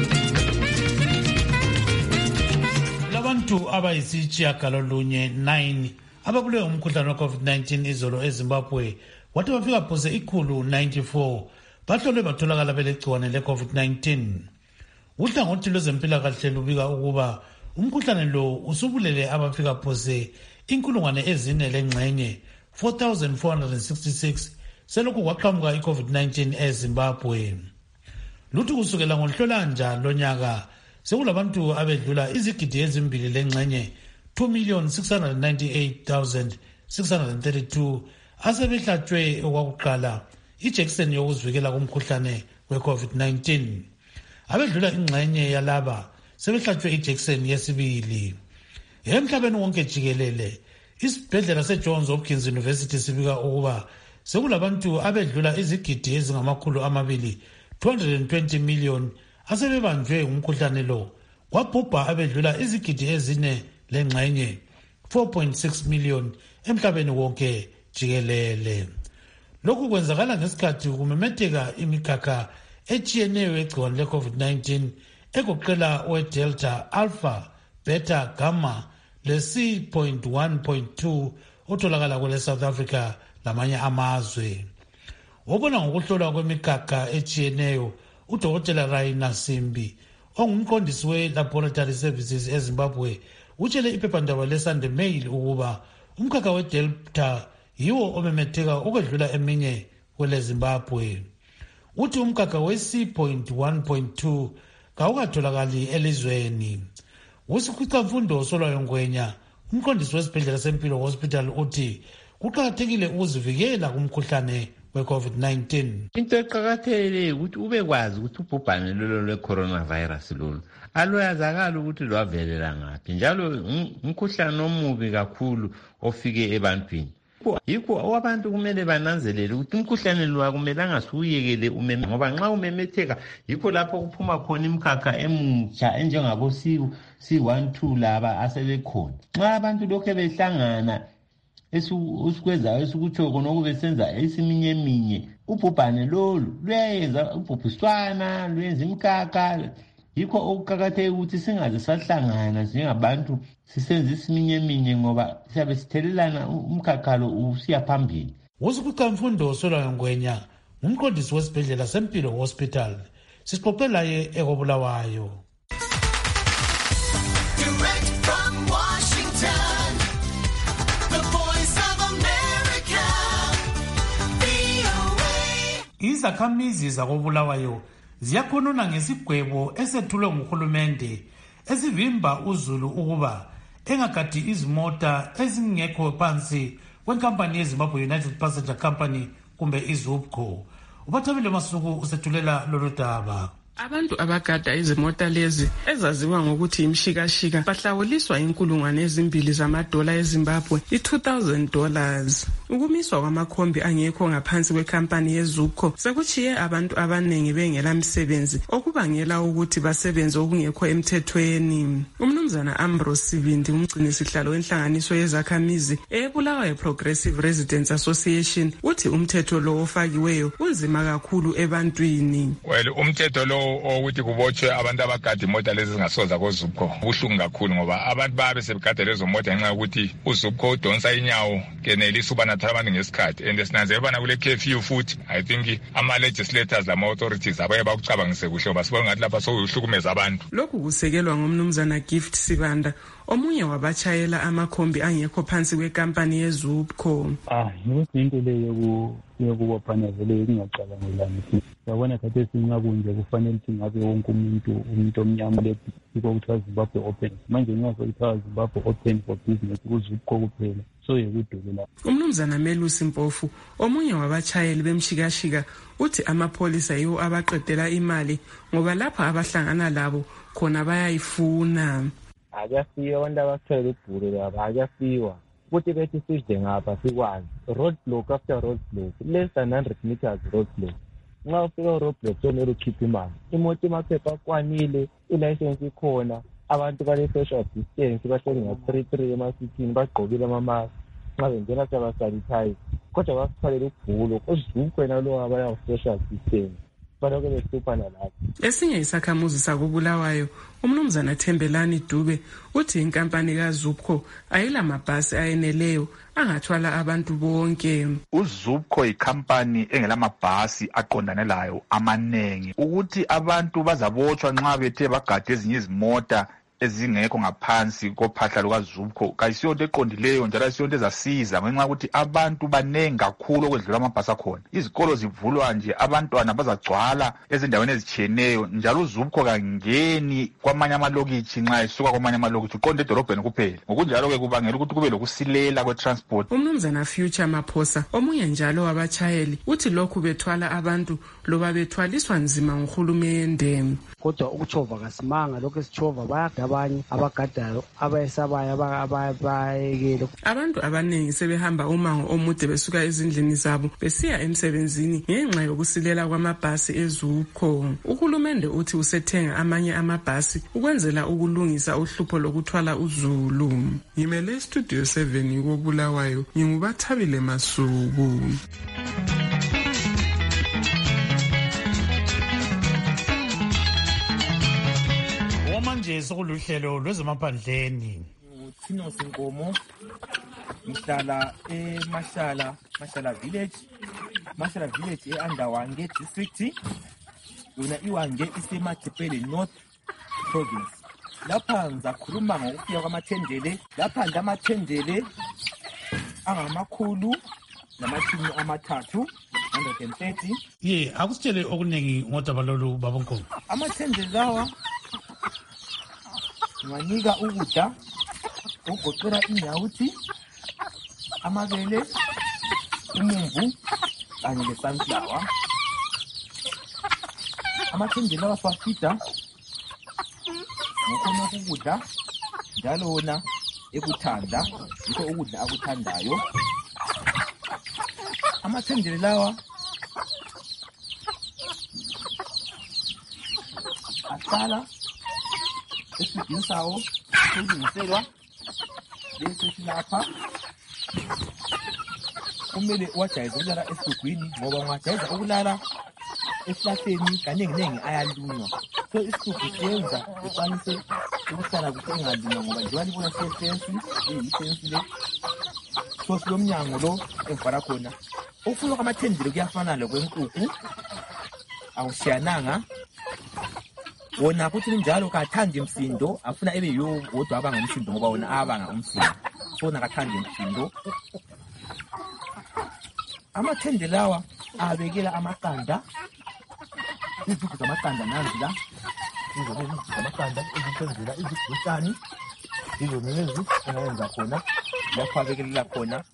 Labantu abayisitshiyagalolunye 9 ababulewe umkhuhlane we-COVID-19 izolo eZimbabwe wathi bafika phose 194 bahlolwe batholakala belegciwane le-COVID-19. Uhlangothi lwezempilakahle lubika ukuba umkhuhlane lo usubulele abafika phose 4,000 4,466 selokhu kwaqhamuka i-COVID-19 eZimbabwe. Luthi kusukela ngoNhlolanja lonyaka sekulabantu abedlula izigidi ezimbili lengxenye 2,698,632 asebehlatshwe okwakuqala ijekiseni yokuzivikela kumkhuhlane we-COVID-19. Abedlula ingxenye yalaba sebehlatshwe ijekiseni yesibili. Emhlabeni wonke jikelele, isibhedlela seJohns Hopkins University sibika ukuba sekulabantu abedlula izigidi ezingama220 million asebebanjwe umkhuhlane lo, kwabhubha abedlula izigidi ezine lengxenye 4.6 million emhlabeni wonke jikelele. Lokhu kwenzakala ngesikhathi kumemetheka imikhakha etshiyeneyo egciwane le-COVID-19 egoqela we-Delta, Alpha, Beta, Gamma le-C.1.2 otholakala kwele South Africa lamanye amazwe. Obona ngokuhlolwa kwemikhakha etshiyeneyo uDokotela Raina Simbi ongumqondisi we-Laboratory Services eZimbabwe utshele iphephandaba leSunday Mail ukuba umkhakha we-Delta yiwo omemetheka ukwedlula eminye kwele Zimbabwe. Uthi umkhakha we-C.1.2 kawukatholakali elizweni. Usikhwicamfundo Solwayo Ngwenya umqondisi wesibhedlela sempilo hospital uthi kuqakathekile ukuzivikela kumkhuhlane we-COVID-19. Into eqakathekile ukuthi ubekwazi ukuthi ubhubhane lolo lwe-coronavirus lolu aluyazakala ukuthi lwavelela ngaphi, njalo umkhuhlane omubi kakhulu ofike ebantwini. Yikho abantu kumele bananzelele ukuthi umkhuhlane lo kumele angasuyekele umeme, ngoba nxa umemetheka yikho lapho kuphuma khona imkhakha emutsha enjengabo C1-2 laba asebekhona. Nxa abantu lokho behlangana esikwezayo esikuthoko nokubesenza esiminyeminya, ubhubhane lolu luyenza ubhubhiswana, luyenza imkhakha. Yikho okuqakatheke ukuthi singaze sahlangana njengabantu sisenza isiminyeminya ngoba siyabe sithelelana umkhakha lo usiya phambili. Usikhwicamfundo Solwayo Ngwenya umqondisi wesibhedlela sempilo hospital sixoxe laye ekobulawayo. Izakhamizi zakobulawayo ziyakhonona ngesigwebo esethulwe nguhulumende esivimba uZulu ukuba engagadi izimota ezingekho phansi kwenkampani yeZimbabwe United Passenger Company kumbe iZUPCO. Ubathabile Masuku usethulela lolu daba. Abantu abagada izimota lezi ezaziwa ngokuthi imshikashika bahlawuliswa $2,000 zamadola eZimbabwe, $2,000. Ukumiswa kwamakhombi angekho ngaphansi kwekampani yeZUPCO sekuchiye abantu abanengi bengela msebenzi okubangela ukuthi basebenze okungekho emthethweni. Umnumzana Ambrose Sibindi, umgcinisihlalo wenhlanganiso yezakhamizi eBulawayo Progressive Residents Association, uthi umthetho lo ofakiweyo unzima kakhulu ebantwini. Umthetho lo ukuthi kubotshwe abantu abagada imota lezi zingasoza koZUPCO buhlungu kakhulu ngoba abantu babe sebegada lezo mota ngenxa yokuthi uZUPCO udonsa inyawo kenelisa uba nathana abantu ngesikhathi and sinanzela kule curfew futhi I think ama-legislators lama-authorities abaye bakucabangise kuhle ngoba sibona ngathi lapha sokuhlukumeza abantu. Lokhu kusekelwa ngumnumzana Gift Sibanda, omunye wabatshayela amakhombi angekho phansi kwekampani yeZUPCO. Ukuthi into leyo yokubophana vele ingacabangela ngithi yabona kade singakunje kufanele ukuthi ngabe wonke umuntu omnyama lebiko kuthiwa Zimbabwe Open. Manje ngiyafika kuthiwa Zimbabwe Open for business kuZUPCO kuphela. So yekudulela. Umnumzana Melusi Mpofu, omunye wabatshayeli bemshikashika, uthi amapholisa yiwo abaqedela imali ngoba lapha abahlangana labo khona bayayifuna. Akuyafika abantu abathwele ibhuru laba, akuyafika ukuthi bethi sidle ngapha sikwazi roadblock after roadblock, less than 100 meters roadblock. Nxa ufika roadblock kumele ukhiphe imali, imoto emaphepha akwanile, ilicense ikhona, abantu bale social distance bahleli nga-3 emasithini bagqokile amamask, nxa bengena sebasanitize kodwa basithwalele ubhulo uZUPCO yena lo abaya social distance. Esinye isakhamuzi sakubulawayo, umnumzana Thembelani Dube, uthi inkampani kaZUPCO ayila mabhasi ayeneleyo angathwala abantu bonke. uZUPCO ikhampani engelamabhasi aqondane layo amanengi ukuthi abantu bazabotshwa nxa bethe bagade ezinye izimota ezingekho ngaphansi kophahla lukaZUPCO. Kayisiyonto eqondileyo njalo ayisiyonto ezasiza ngenxa ukuthi abantu banengi kakhulu okwedlula amabhasi akhona. Izikolo zivulwa nje, abantwana bazagcwala ezindaweni ezitshiyeneyo, njalo uZUPCO kangeni kwamanye amalokitshi nxa esuka kwamanye amalokitshi uqonde edolobheni kuphela. Ngokunjalo-ke kubangela ukuthi kube lokusilela kwe-transport. Umnumzana Future Maphosa, omunye njalo wabatshayeli, uthi lokhu bethwala abantu loba bethwaliswa nzima nguhulumende. Kodwa ukutshova kasimanga, lokho esitshova bayada abanye abagadayo abayesabayo abayekele. Abantu abanengi sebehamba umango omude besuka ezindlini zabo besiya emsebenzini ngenxa yokusilela kwamabhasi eZUPCO. Uhulumende uthi usethenga amanye amabhasi ukwenzela ukulungisa uhlupho lokuthwala uZulu. Ngimele Studio 7 koBulawayo, ngingubathabile Masuku. Manje sokuluhlelo lwezemaphandleni. Thino Sinkomo ngihlala Mashala Village. Mashala Village e-Andawange district. Yona iwange isemakhepele North Province. Lapha ngizakhuluma ngokufika kwamathendele. Lapha ndamathendele angamakhulu namashumi amathathu 130. Ye, akusitshele okuningi ngodaba lolu babonkulu. Amathendele lawa ngiwanika ukudla okugoqela inyawuthi, amabele, umumbu kanye le-sunflower. Amathendele lawa siwafida ngokhona ukudla njalo wona ekuthanda, yikho ukudla akuthandayo. Amathendele lawa ahlala esidini sawo kulungiselwa bese silapha. Kumele uwajayeze ukulala esigugwini ngoba ungajayeza ukulala esihlahleni kaningi ayalunywa. So isigugu siyenza ukwanise ukuhlala kuhle engalunywa ngoba njengoba libona siyefensi eyifensi le so silomnyango lo emvala khona. Ukufuna kwamathendele kuyafana lokwenkukhu, awushiyananga. Wona kuthi njalo kathanda imsindo, afuna ebe yiwo wodwa abanga umsindo ngoba wona abanga umsindo. So nakathanda imsindo. Amathendele lawa abekela amaqanda izigubhu zamaqanda nanzi la, izona izigubhu zamaqanda ezisenzela izigutshani, izona lezi engayenza khona, lapho abekelela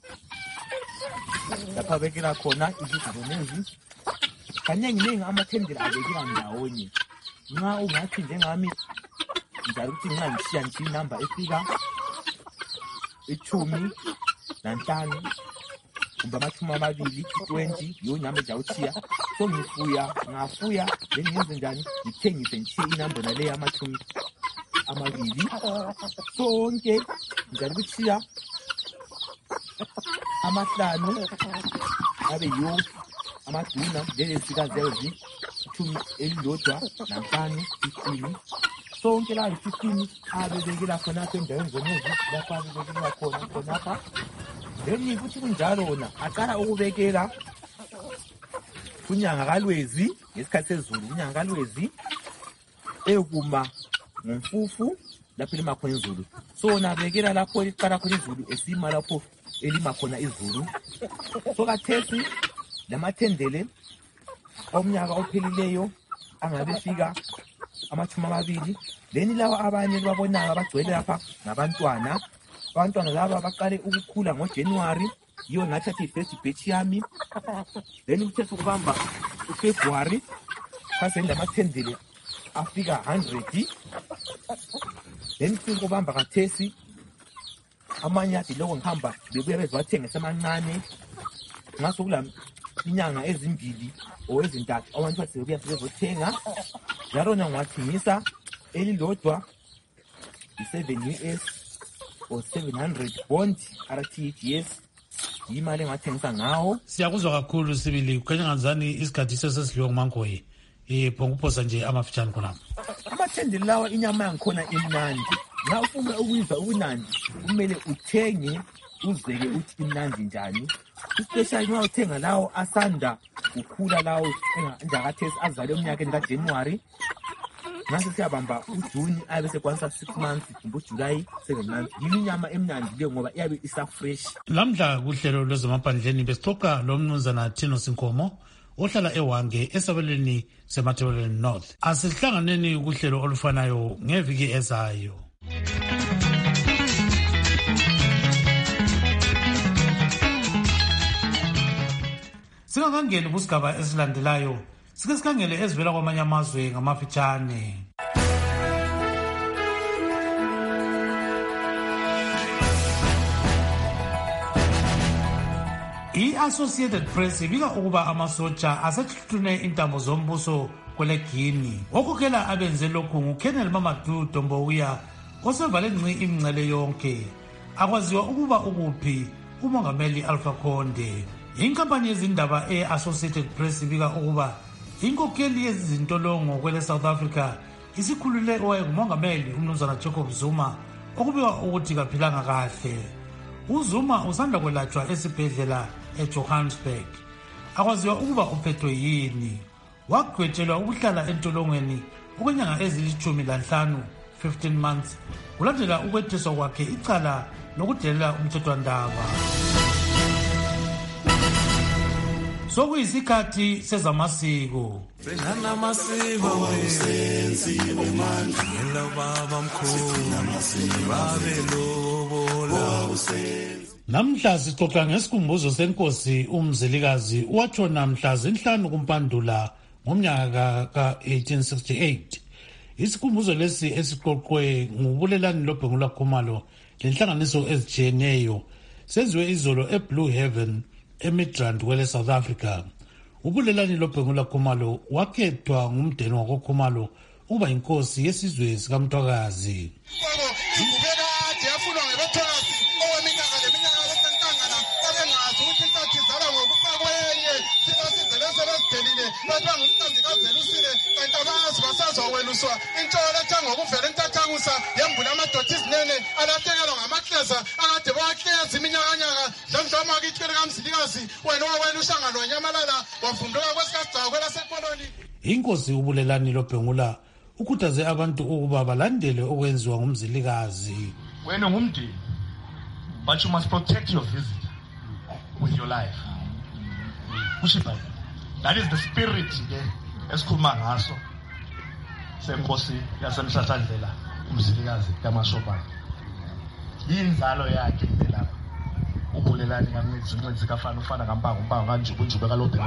khona izigubhu lezi. Kaningi amathendela abekela ndawonye. Nxa ungathi njengami njalo ukuthi nxa ngishiya nje inamba efika 15 kumbe 20 20 yiyo inamba ejawuthiya. So ngafuya ngenze njani ngithengise ngishiye inamba naleyo 20 sonke njalo ukuthiya 5 abe yiwo amaduna lezifika zezi 11 15 sonke la 15 abebekela khona endaweni zonezi lapho abebekela khona. Then futhi kunjalo wona aqala ukubekela kunyanga kaLwezi ngesikhathi sezulu, unyanga kaLwezi ekuma ngomfufu lapho elima khona izulu. So nabekela lapho iqala khona izulu esima lapho elima khona izulu. So kathesi lamathendele omnyaka ophelileyo angabe fika 20. Then laba abanye babonayo abagcwele lapha ngabantwana. Abantwana laba baqale ukukhula ngoJanuary, yiyo ngathatha ifirst batch yami. Then uthethe ukubamba uFebruary phase lamathendele afika 100. Then ukubamba kathesi amanye athi lokho ngihamba bebuya bezowathengisa amancane. Ngaso kula inyanga ezimbili ezintathu abantu basebuya bezothenga. Njalo ngiwathengisa elilodwa i7 US or 700 bond RTGS imali engathengisa ngawo. Siyakuzwa kakhulu Sibili, kukhanya ngazani isikhathi sesidliwe nguMangoye. Phonguphosa nje amafitshane khona. Amathendele lawa inyama yangikhona imnandi. Nxa ufuna ukuzwa ubunandi kumele uthenge uzeke uthi imnandi njani. Especially nxa uthenga lawo asanda ukhula lawo njakathesi azale umnyakeni kaJanuary. Ngase siyabamba uJune abe sekwanisa 6 months kumbe uJuly 7 months. Yinyama emnandi leyo ngoba iyabe isa fresh. Lamhla kuhlelo lwezemaphandleni besixoxa lo mnumzana Thino Sinkomo ohlala eWange esabelweni seMatabeleland North. Asihlanganeni kuhlelo olufanayo ngeviki ezayo. Singakangeni kusigaba esilandelayo, sike sikhangele ezivela kwamanye amazwe ngamafitshane. I-Associated Press ibika ukuba amasotsha asethutune intambo zombuso kweleGuinea. Okhokhela abenze lokhu nguKoloneli Mamadou Doumbouya osevale ngci imingcele yonke. Akwaziwa ukuba ukuphi umongameli Alpha Conde. Inkampani yezindaba e-Associated Press ibika ukuba inkokheli yezintolongo kwele South Africa isikhulule owayengumongameli umnumzana Jacob Zuma okubika ukuthi kaphilanga kahle. uZuma usanda kwelatshwa esibhedlela eJohannesburg. Akwaziwa ukuba uphethwe yini. Wagwetshelwa ukuhlala entolongweni okwenyanga ezili-15 15 months kulandela ukwetheswa kwakhe icala lokudelela umthethwandaba. Sokuyisikhathi sezamasiko. Namasiko wesenzile manje ngelobaba mkhulu babelobola. Namhla sixoxa ngesikhumbuzo senkosi uMzilikazi watshona mhla zinhlanu kuMpandula ngomnyaka ka-1868. Isikhumbuzo lesi esiqoqwe ngubulelani loBhengula Khumalo lenhlanganiso ezijiyeneyo senziwe izolo eBlue Heaven eMidrand kwele South Africa. Ubulelani loBhengula Khumalo wakhethwa ngumndeni wakoKhumalo ukuba inkosi yesizwe sikaMthwakazi. Inkosi ubulelani loBhengula ukhuthaze abantu ukuba balandele okwenziwa ngumzilikazi. Wena ngumndeni, but you must protect your visitor with your life. That is the spirit esikhuluma ngaso senkosi yasemhlathandlela umzilikazi kaMashobane. Yinzalo yakhe lapha. Ubulelani kaMncinci kafana ufana kampango kanjubunjube kalobhe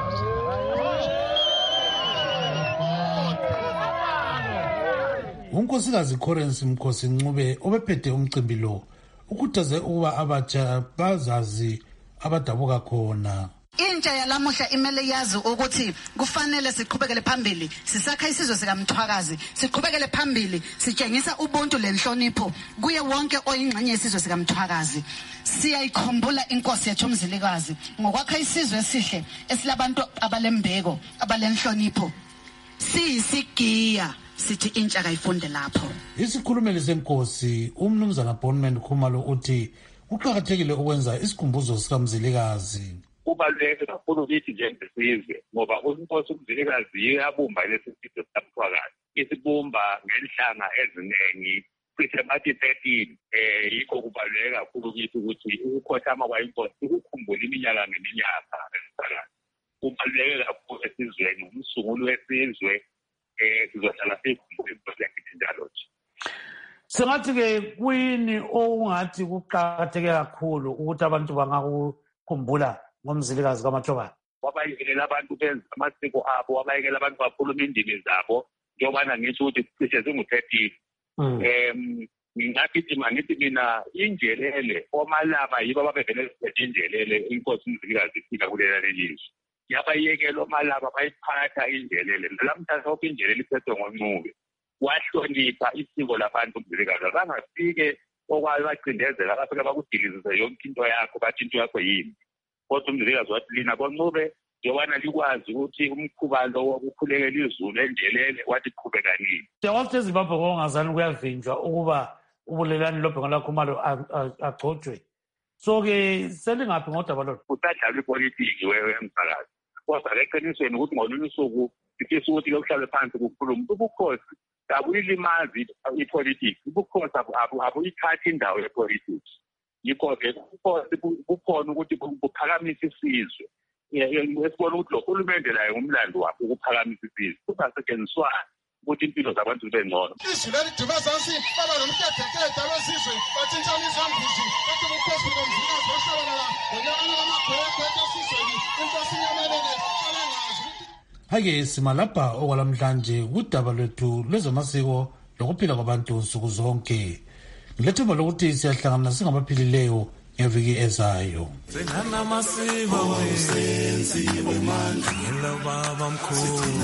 unkosikazi Corensi Mkhosi Ncube obephethe umcimbi lo ukhuthaze ukuba abatsha bazazi abadabuka khona. Intsha yalamuhla imele yazi ukuthi kufanele siqhubekele phambili sisakha isizwe sikaMthwakazi, siqhubekele phambili sitshengisa ubuntu lenhlonipho kuye wonke oyingxenye yesizwe sikaMthwakazi. Siyayikhumbula inkosi yethu umzilikazi ngokwakha isizwe esihle esilabantu abalembeko abalenhlonipho. Siyisigiya sithi intsha kayifunde lapho. Isikhulumeli senkosi umnumzana Bonman Khumalo uthi kuqhakathekile ukwenza isikhumbuzo sikaMzilikazi. Kubaluleke kakhulu ukuthi njengesizwe ngoba inkosi umzilikazi iyabumba lesi sizwe sikaMthwakazi. Isibumba ngenhlanga eziningi cishe bathi 13. Yikho kubaluleke kakhulu ukuthi ukukhothama kwayinkosi ukukhumbula iminyaka ngeminyaka. Kubaluleke kakhulu esizweni umsunguli wesizwe sizohlala sikhumbula inkosi yakhe njalo nje. Sengathi-ke kuyini okungathi kuqakatheke kakhulu ukuthi abantu bangakukhumbula ngomzilikazi kaMashobane? Wabayekela abantu benza amasiko abo, wabayekela abantu bakhuluma indimi zabo, njengobana ngisho ukuthi cishe zingu-13. Ngithi mina injelele omalaba yibo ababevele siphethe injelele inkosi umzilikazi ifika kulela lelizwe. Yabayekela omalaba bayiphatha injelele. Namhlanje opha injelele iphethwe ngoNcube. Wahlonipha isiko labantu umzilikazi. Bangafike okwayo bacindezela bafike bakudilizise yonke into yakho bathi into yakho yini. Kodwa umzilikazi wathi lina koNcube njengobana likwazi ukuthi umkhuba lo wokukhulekela izulu enjelele wathi qhubekani. Njengoba eZimbabwe ngongazani kuyavinjwa ukuba ubulelani lobhengo laKhumalo agcotshwe. So-ke selingaphi ngodaba lolu? Kusadlalwa ipolitiki wemphakathi. Kodwa eqinisweni ukuthi ngolunye usuku sifisa ukuthi kuhlalwe phansi kukhulunywe. Ubukhosi abuyilimazi ipolitiki. Ubukhosi abuyithatha indawo yepolitiki. Yikho-ke ubukhosi bukhona ukuthi buphakamisa isizwe. Esibona ukuthi lo hulumende layo ngumlando wakhe ukuphakamisa isizwe. Kungasetshenziswana ukuthi impilo zabantu zibe ngcono. Izwi lelidubazansi baba nomkedekede wesizwe bathintshana izambuzi bathi ubukhosi bomzilikazi washabalala ngonyakana wamagwegwe esizweni inkosi inyamelele alangazi. Hake simalapha okwalamhlanje kudaba lwethu lwezamasiko lokuphila kwabantu nsuku zonke. Ngilethemba lokuthi siyahlangana singabaphilileyo ngeviki ezayo. Sengana masiko sensiwe manje ngela baba mkhulu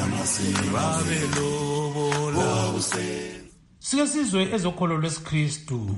babelobola. Sike sizwe ezokholo lwesiKristu.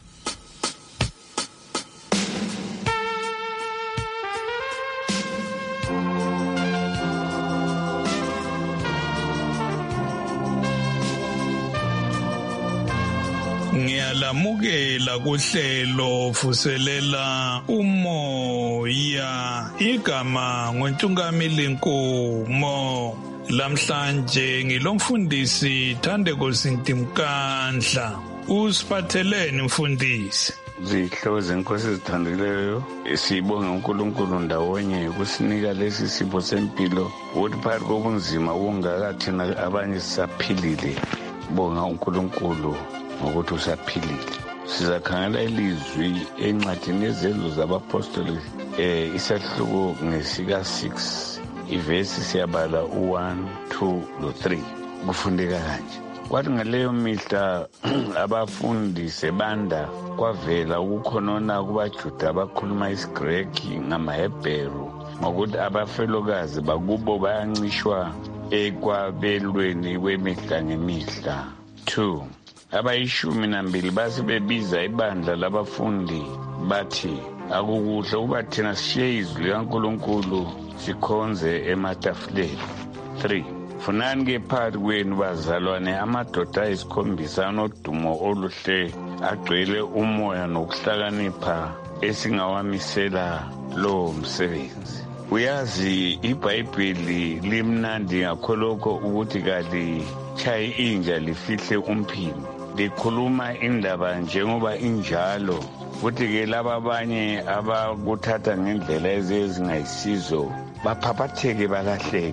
Ngiyalamukela kuhlelo vuselela umoya igama ngoNtungamili Nkomo. Lamhlanje ngilomfundisi Thandeko Sintimkandla. Usiphatheleni mfundisi? Zihlo zenkosi ezithandileyo sibonge uNkulunkulu ndawonye ukusinika lesi sipho sempilo ukuthi phakathi kobunzima obungaka thina abanye sisaphilile. Bonga uNkulunkulu ngokuthi usaphilile. Sizakhangela ilizwi encwadini yezenzo zabapostoli isahluko ngesika 6 ivesi siyabala u1, 2 no3 kufundeka kanje. Kwathi ngaleyo mihla abafundi sebanda kwavela ukukhonona kubaJuda abakhuluma isiGreki ngamaHebheru ngokuthi abafelokazi bakubo bayancishwa ekwabelweni kwemihla ngemihla. 2 Abayishumi basi bebiza ibandla labafundi bathi akukuhle ukuba thina sishiye izwi likaNkulunkulu sikhonze ematafuleni. 3 Funani-ke phakathi kwenu bazalwane amadoda ayisikhombisa anodumo oluhle agcwele umoya nokuhlakanipha esingawamisela lowo msebenzi. Uyazi iBhayibheli limnandi ngakho lokho ukuthi kali chayi inja lifihle umphini. Likhuluma indaba njengoba injalo futhi-ke laba abanye abakuthatha ngendlela ezingayisizo baphaphatheke balahleke.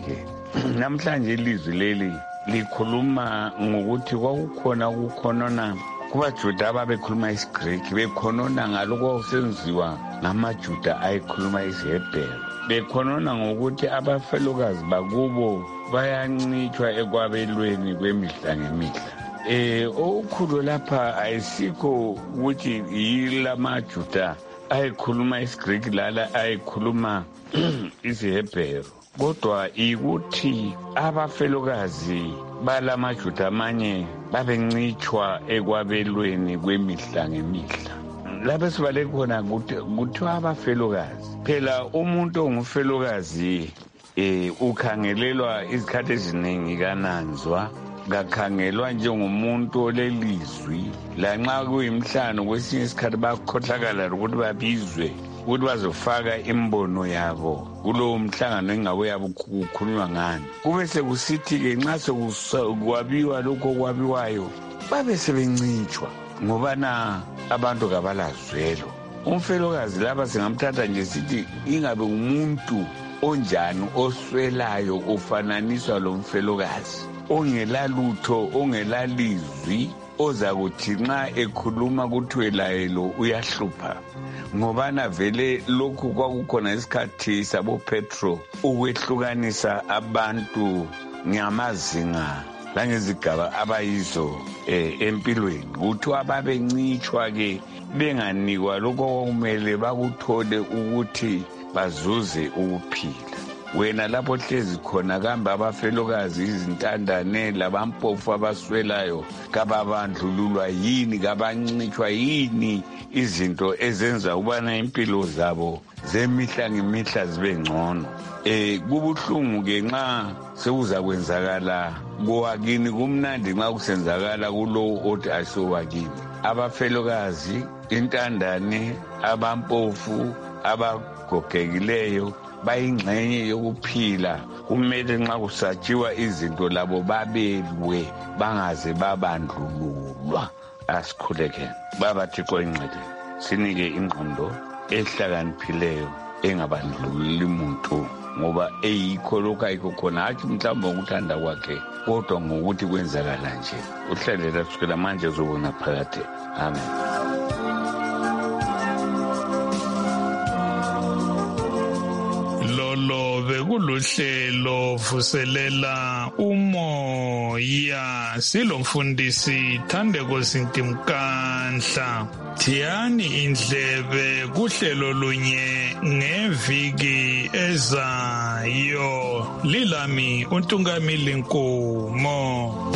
namhlanje ilizwi leli likhuluma ngokuthi kwakukhona ukukhonona kubaJuda ababekhuluma isiGreki, bekhonona ngalokho okusenziwa ngamaJuda ayekhuluma isiHebheru. Bekhonona ngokuthi abafelokazi bakubo bayancitshwa ekwabelweni kwemihla ngemihla. Okukhulu lapha ayisikho ukuthi yilamaJuda ayekhuluma isiGreki lala ayekhuluma isiHebheru, kodwa ikuthi abafelokazi balamaJuda amanye babencitshwa ekwabelweni kwemihla ngemihla. Lapho sibale khona kuthiwa abafelokazi. Phela umuntu ongufelokazi ukhangelelwa izikhathi eziningi kananzwa, ngakhangelwa njengomuntu olelizwi. Lanxa kuyimhlanu kwesinye isikhathi bakhohlakala ukuthi babizwe ukuthi bazofaka imbono yabo kulowo mhlangano engabe yabo kukhulunywa ngani. Kube sekusithi-ke nxa sekwabiwa lokho kwabiwayo babe sebencitshwa ngobana abantu kabalazwelo. Umfelokazi lapha singamthatha nje sithi ingabe umuntu onjani oswelayo ufananiswa lo mfelokazi, ongelalutho ongelalizwi, oza kuthi nxa ekhuluma kuthiwe laye lo uyahlupha. Ngobana vele lokhu kwakukhona isikhathi sabo Petro ukwehlukanisa abantu ngamazinga langezigaba abayizo empilweni, kuthi ababencitshwa ke benganikwa lokho okumele bakuthole ukuthi bazuze ukuphila. Wena lapho hlezi khona kambe abafelokazi izintandane labampofu abaswelayo kababandlululwa yini, kabancitshwa yini izinto ezenza ubana impilo zabo zemihla ngemihla zibe ngcono. Kubuhlungu ke nxa sekuza kwenzakala kwakini, kumnandi nxa kusenzakala kulowo othi asowakini. Abafelokazi, intandane, abampofu, abagogekileyo bayingxenye yokuphila. Kumele nxa kusatshiwa izinto labo babelwe bangaze babandlululwa. Asikhuleke baba Thixo ingcwele, sinike ingqondo ehlakaniphileyo engabandlululi umuntu, ngoba eyikho lokho ayikho khona, hathi mhlawumbe ngokuthanda kwakhe kodwa ngokuthi kwenzakala nje. Uhlalela kusukela manje uzobona phakade. Amen. Lolo bekuluhlelo vuselela umoya, silomfundisi Thandeko Zintimkanhla. Thiyani indlebe kuhlelo lunye ngeviki ezayo. Lilami uNtungamili Nkomo.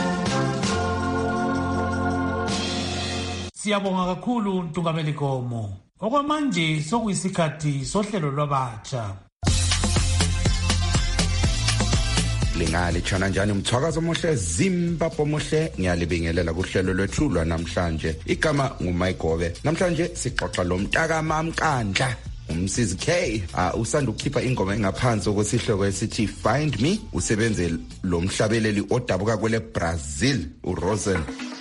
Siyabonga kakhulu Ntungameli Nkomo. Okwamanje sokuyisikhathi sohlelo lwabatsha. Lingalithana njani umthwakazo omuhle, Zimbabwe omuhle, ngiyalibingelela kuhlelo lwethu lwanamhlanje. Igama nguMayigobe. Namhlanje sixoxa lo Mtaka Mamkandla, umsizi K. Usanda ukukhipha ingoma engaphansi kwesihloko esithi Find Me. Usebenze lo mhlabeleli odabuka kwele Brazil, uRosen.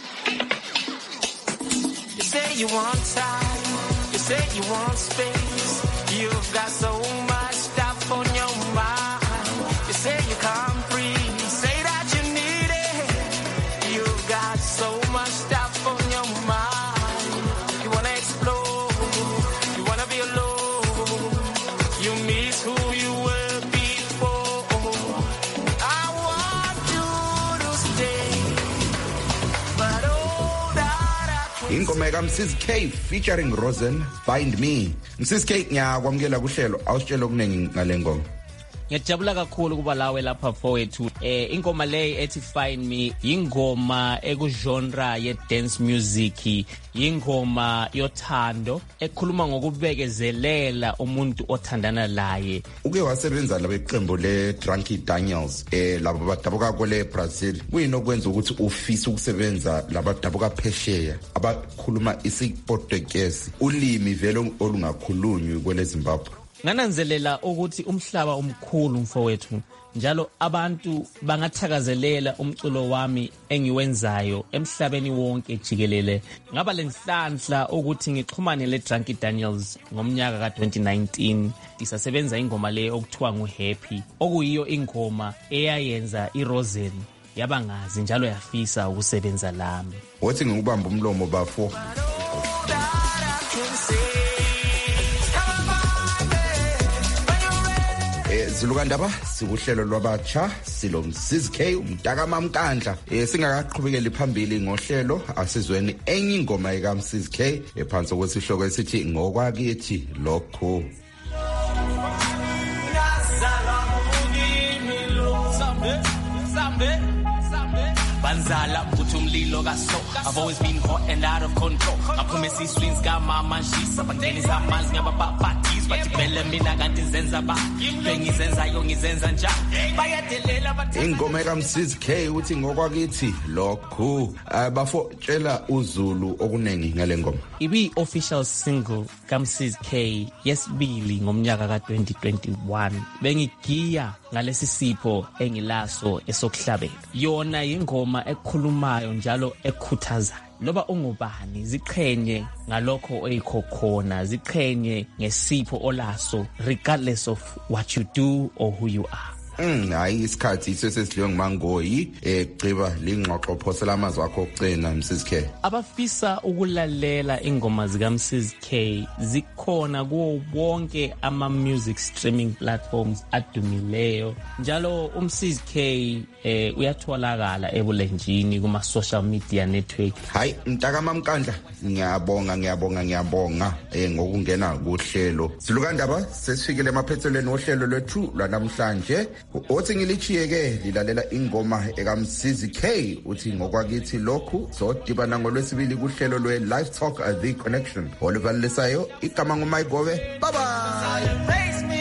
You say you want time, you say you want space, you've got so much stuff on your mind. You say you can't breathe, say that you need it. You've got so much stuff on your mind. You wanna explore, you wanna be alone, you miss who you were before. I want you to stay, but all that I can ingoma kaMsizi K featuring Rosen, Find Me. Msizi K, ngiyakwamukela kuhlelo, awusitshela okuningi ngale ngoma. Ngiyajabula kakhulu kuba lawe lapha fowethu. Ingoma leyi ethi Find Me ingoma ekugenre ye dance music, ingoma yothando ekhuluma ngokubekezelela umuntu othandana laye. Uke wasebenza labeqembu le Drunky Daniels labo badabuka kwele Brazil. Kuyinokwenza ukuthi ufise ukusebenza labadabuka phesheya abakhuluma isiPortuguese, ulimi vele olungakhulunywi kwele Zimbabwe. ngananzelela ukuthi umhlaba omkhulu mfowethu njalo abantu bangathakazelela umculo wami engiwenzayo emhlabeni wonke jikelele. Ngaba lenhlanhla ukuthi ngixhumane leDrunky Daniels ngomnyaka ka2019 isasebenza ingoma le okuthiwa nguHappy, okuyiyo ingoma eyayenza iRosen yabangazi njalo yafisa ukusebenza lami. Wathi ngikubamba umlomo bafo. Zilukandaba sikuhlelo lwabatsha silo Mrs K umntaka mamkandla. Singakaqhubekeli phambili ngohlelo asizweni enye ingoma eka Mrs K ephansi kwesihloko esithi ngokwakithi lokho. Banzala mphuthu umlilo kaso. I've always been hot and out of control. Ngaphumisa iswings kamama shisa bangenisa amanzi ngababaphathisa bathi phela mina kanti zenza ba bengizenzayo ngizenza njani bayadelela bathi ingoma ka Mrs K uthi ngokwakithi lokho. Bafo tshela uZulu okunengi ngale ngoma. Ibi official single ka Mrs K yesibili ngomnyaka ka2021. Bengigiya ngalesi sipho engilaso esokuhlabela. Yona ingoma ekhulumayo njalo ekhuthazayo. Loba ungubani ziqhenye ngalokho oyikho khona, ziqhenye ngesipho olaso regardless of what you do or who you are. Hayi isikhathi isesidliwe ngumangoyi egciba lingxoxo phosela amazwi akho okucena Mrs K. Abafisa ukulalela ingoma zika Mrs K zikhona kuwo wonke ama music streaming platforms adumileyo. Njalo Mrs K uyatholakala ebulenjini kuma social media network. Hayi mntaka mamkandla ngiyabonga ngokungena kuhlelo. Zilukandaba sesifikele emaphethelweni ohlelo lwethu lwanamhlanje. Othi ngilichiyeke lilalela ingoma eka Mrs K uthi ngokwakithi lokhu sodibana ngolwesibili kuhlelo lwe Live Talk The Connection. Olivalisayo igama nguMayigobe. Bye bye.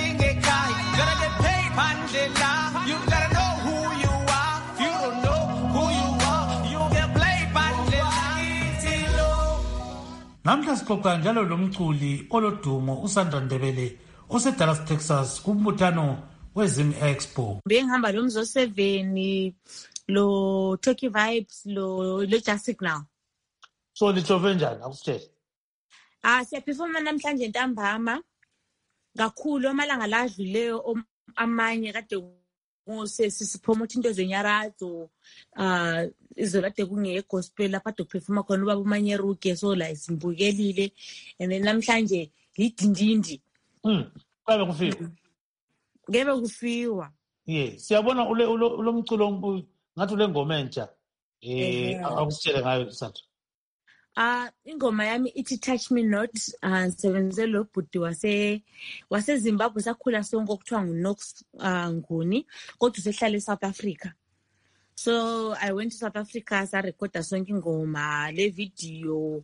Namhla sixoxa njalo lomculi olodumo uSandra Ndebele oseDallas Texas kumbuthano weZim Expo. Bengihamba lo Mzo 7 lo Turkey Vibes lo Just Signal. So litshove njani akusitshela? Siyaphefoma namhlanje ntambama kakhulu amalanga ladluleyo amanye kade sisipromote into zenyarazo izolade kunge gospel lapha dophefoma khona ubaba umanyeruke so la simbukelile and then namhlanje lidindindi. Kwabe kufika. Ngebe kufiwa. Siyabona ulomculo ngathi ule ngoma entsha akusitshele ngayo Sandra. Ingoma yami ithi Touch Me Not sebenze lo bhuti wase Zimbabwe sakhula sonke okuthiwa nguNox Nguni kodwa usehlala eSouth Africa. So I went to South Africa sa recorda sonke ingoma le video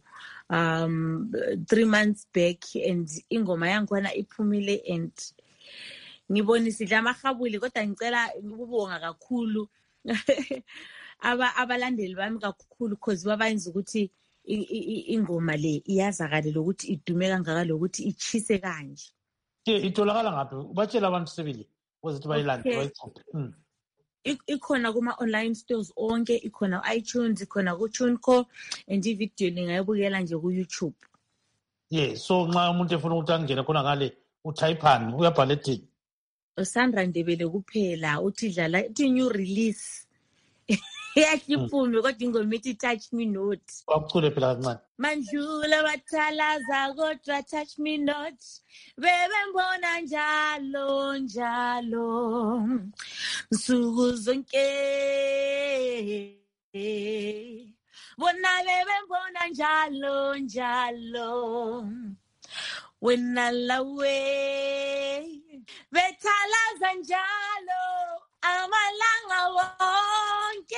3 months back and ingoma yangikhona iphumile and ngibonisile amahabuli kodwa ngicela ukubonga kakhulu abalandeli bami kakhulu because babayenza ukuthi ingoma le iyazakala lokuthi idume kangaka lokuthi ichise kanje. Itholakala ngaphi? Batshela abantu sebili ukuthi bayilande bayixoxe. Ikhona kuma online stores onke, ikhona iTunes, ikhona ku TuneCore and ivideo lingayibukela nje ku YouTube. So nxa umuntu efuna ukuthi angene khona ngale utypeani uyabhala ethi Sandra Ndebele kuphela uthi dlala ithi new release. Yashiphume kodwa ingoma ithi Touch Me Not. Wakucule phela kancane. Mandlula bathalaza kodwa touch me not. Bebe mbona njalo njalo. Nsuku zonke. Bona bebe mbona njalo njalo. Wena lawe. Bethalaza njalo. Amalanga wonke.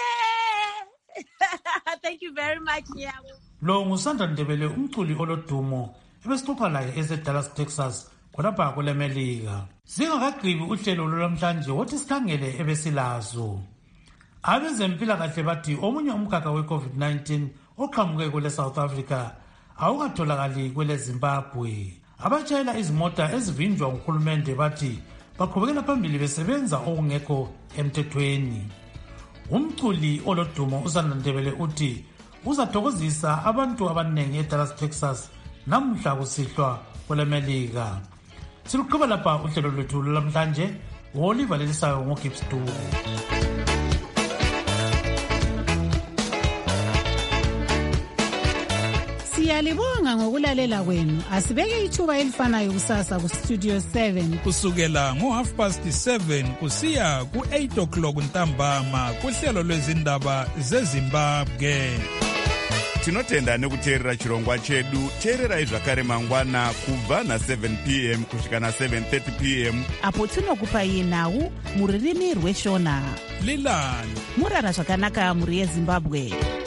Thank you very much, Nyawo. Lo nguSandra Ndebele umculi olodumo ebesixoxa laye eseDallas Texas khonapha kwelemelika. Singakagqibi uhlelo lwamhlanje wothi sikhangele ebesilazo. Abezempilakahle bathi omunye umkhakha we-COVID-19 oqhamuke kwele South Africa awukatholakali kwele Zimbabwe. Abatshayela izimota ezivinjwa nguhulumende bathi baqhubekela phambili besebenza okungekho emthethweni. Umculi olodumo uSandile Ndebele uthi uzathokozisa abantu abaningi eDallas, Texas namhla kusihlwa kwelemelika. Siluqhuba lapha uhlelo lwethu lamhlanje Oliver Lelisayo ngoGibbs Dube. Siyalibonga ngokulalela kwenu. Asibeke ithuba elifanayo kusasa ku Studio 7 kusukela ngo7:30 kusiya ku8:00 ntambama kuhlelo lwezindaba zeZimbabwe. Tinotenda nekuteerera chirongwa chedu. Teererai zvakare mangwana kubva na7 p.m. kusvika na7:30 p.m. apo tinokupai nhau muririmi rweShona. Lilani murara zvakanaka muri yeZimbabwe.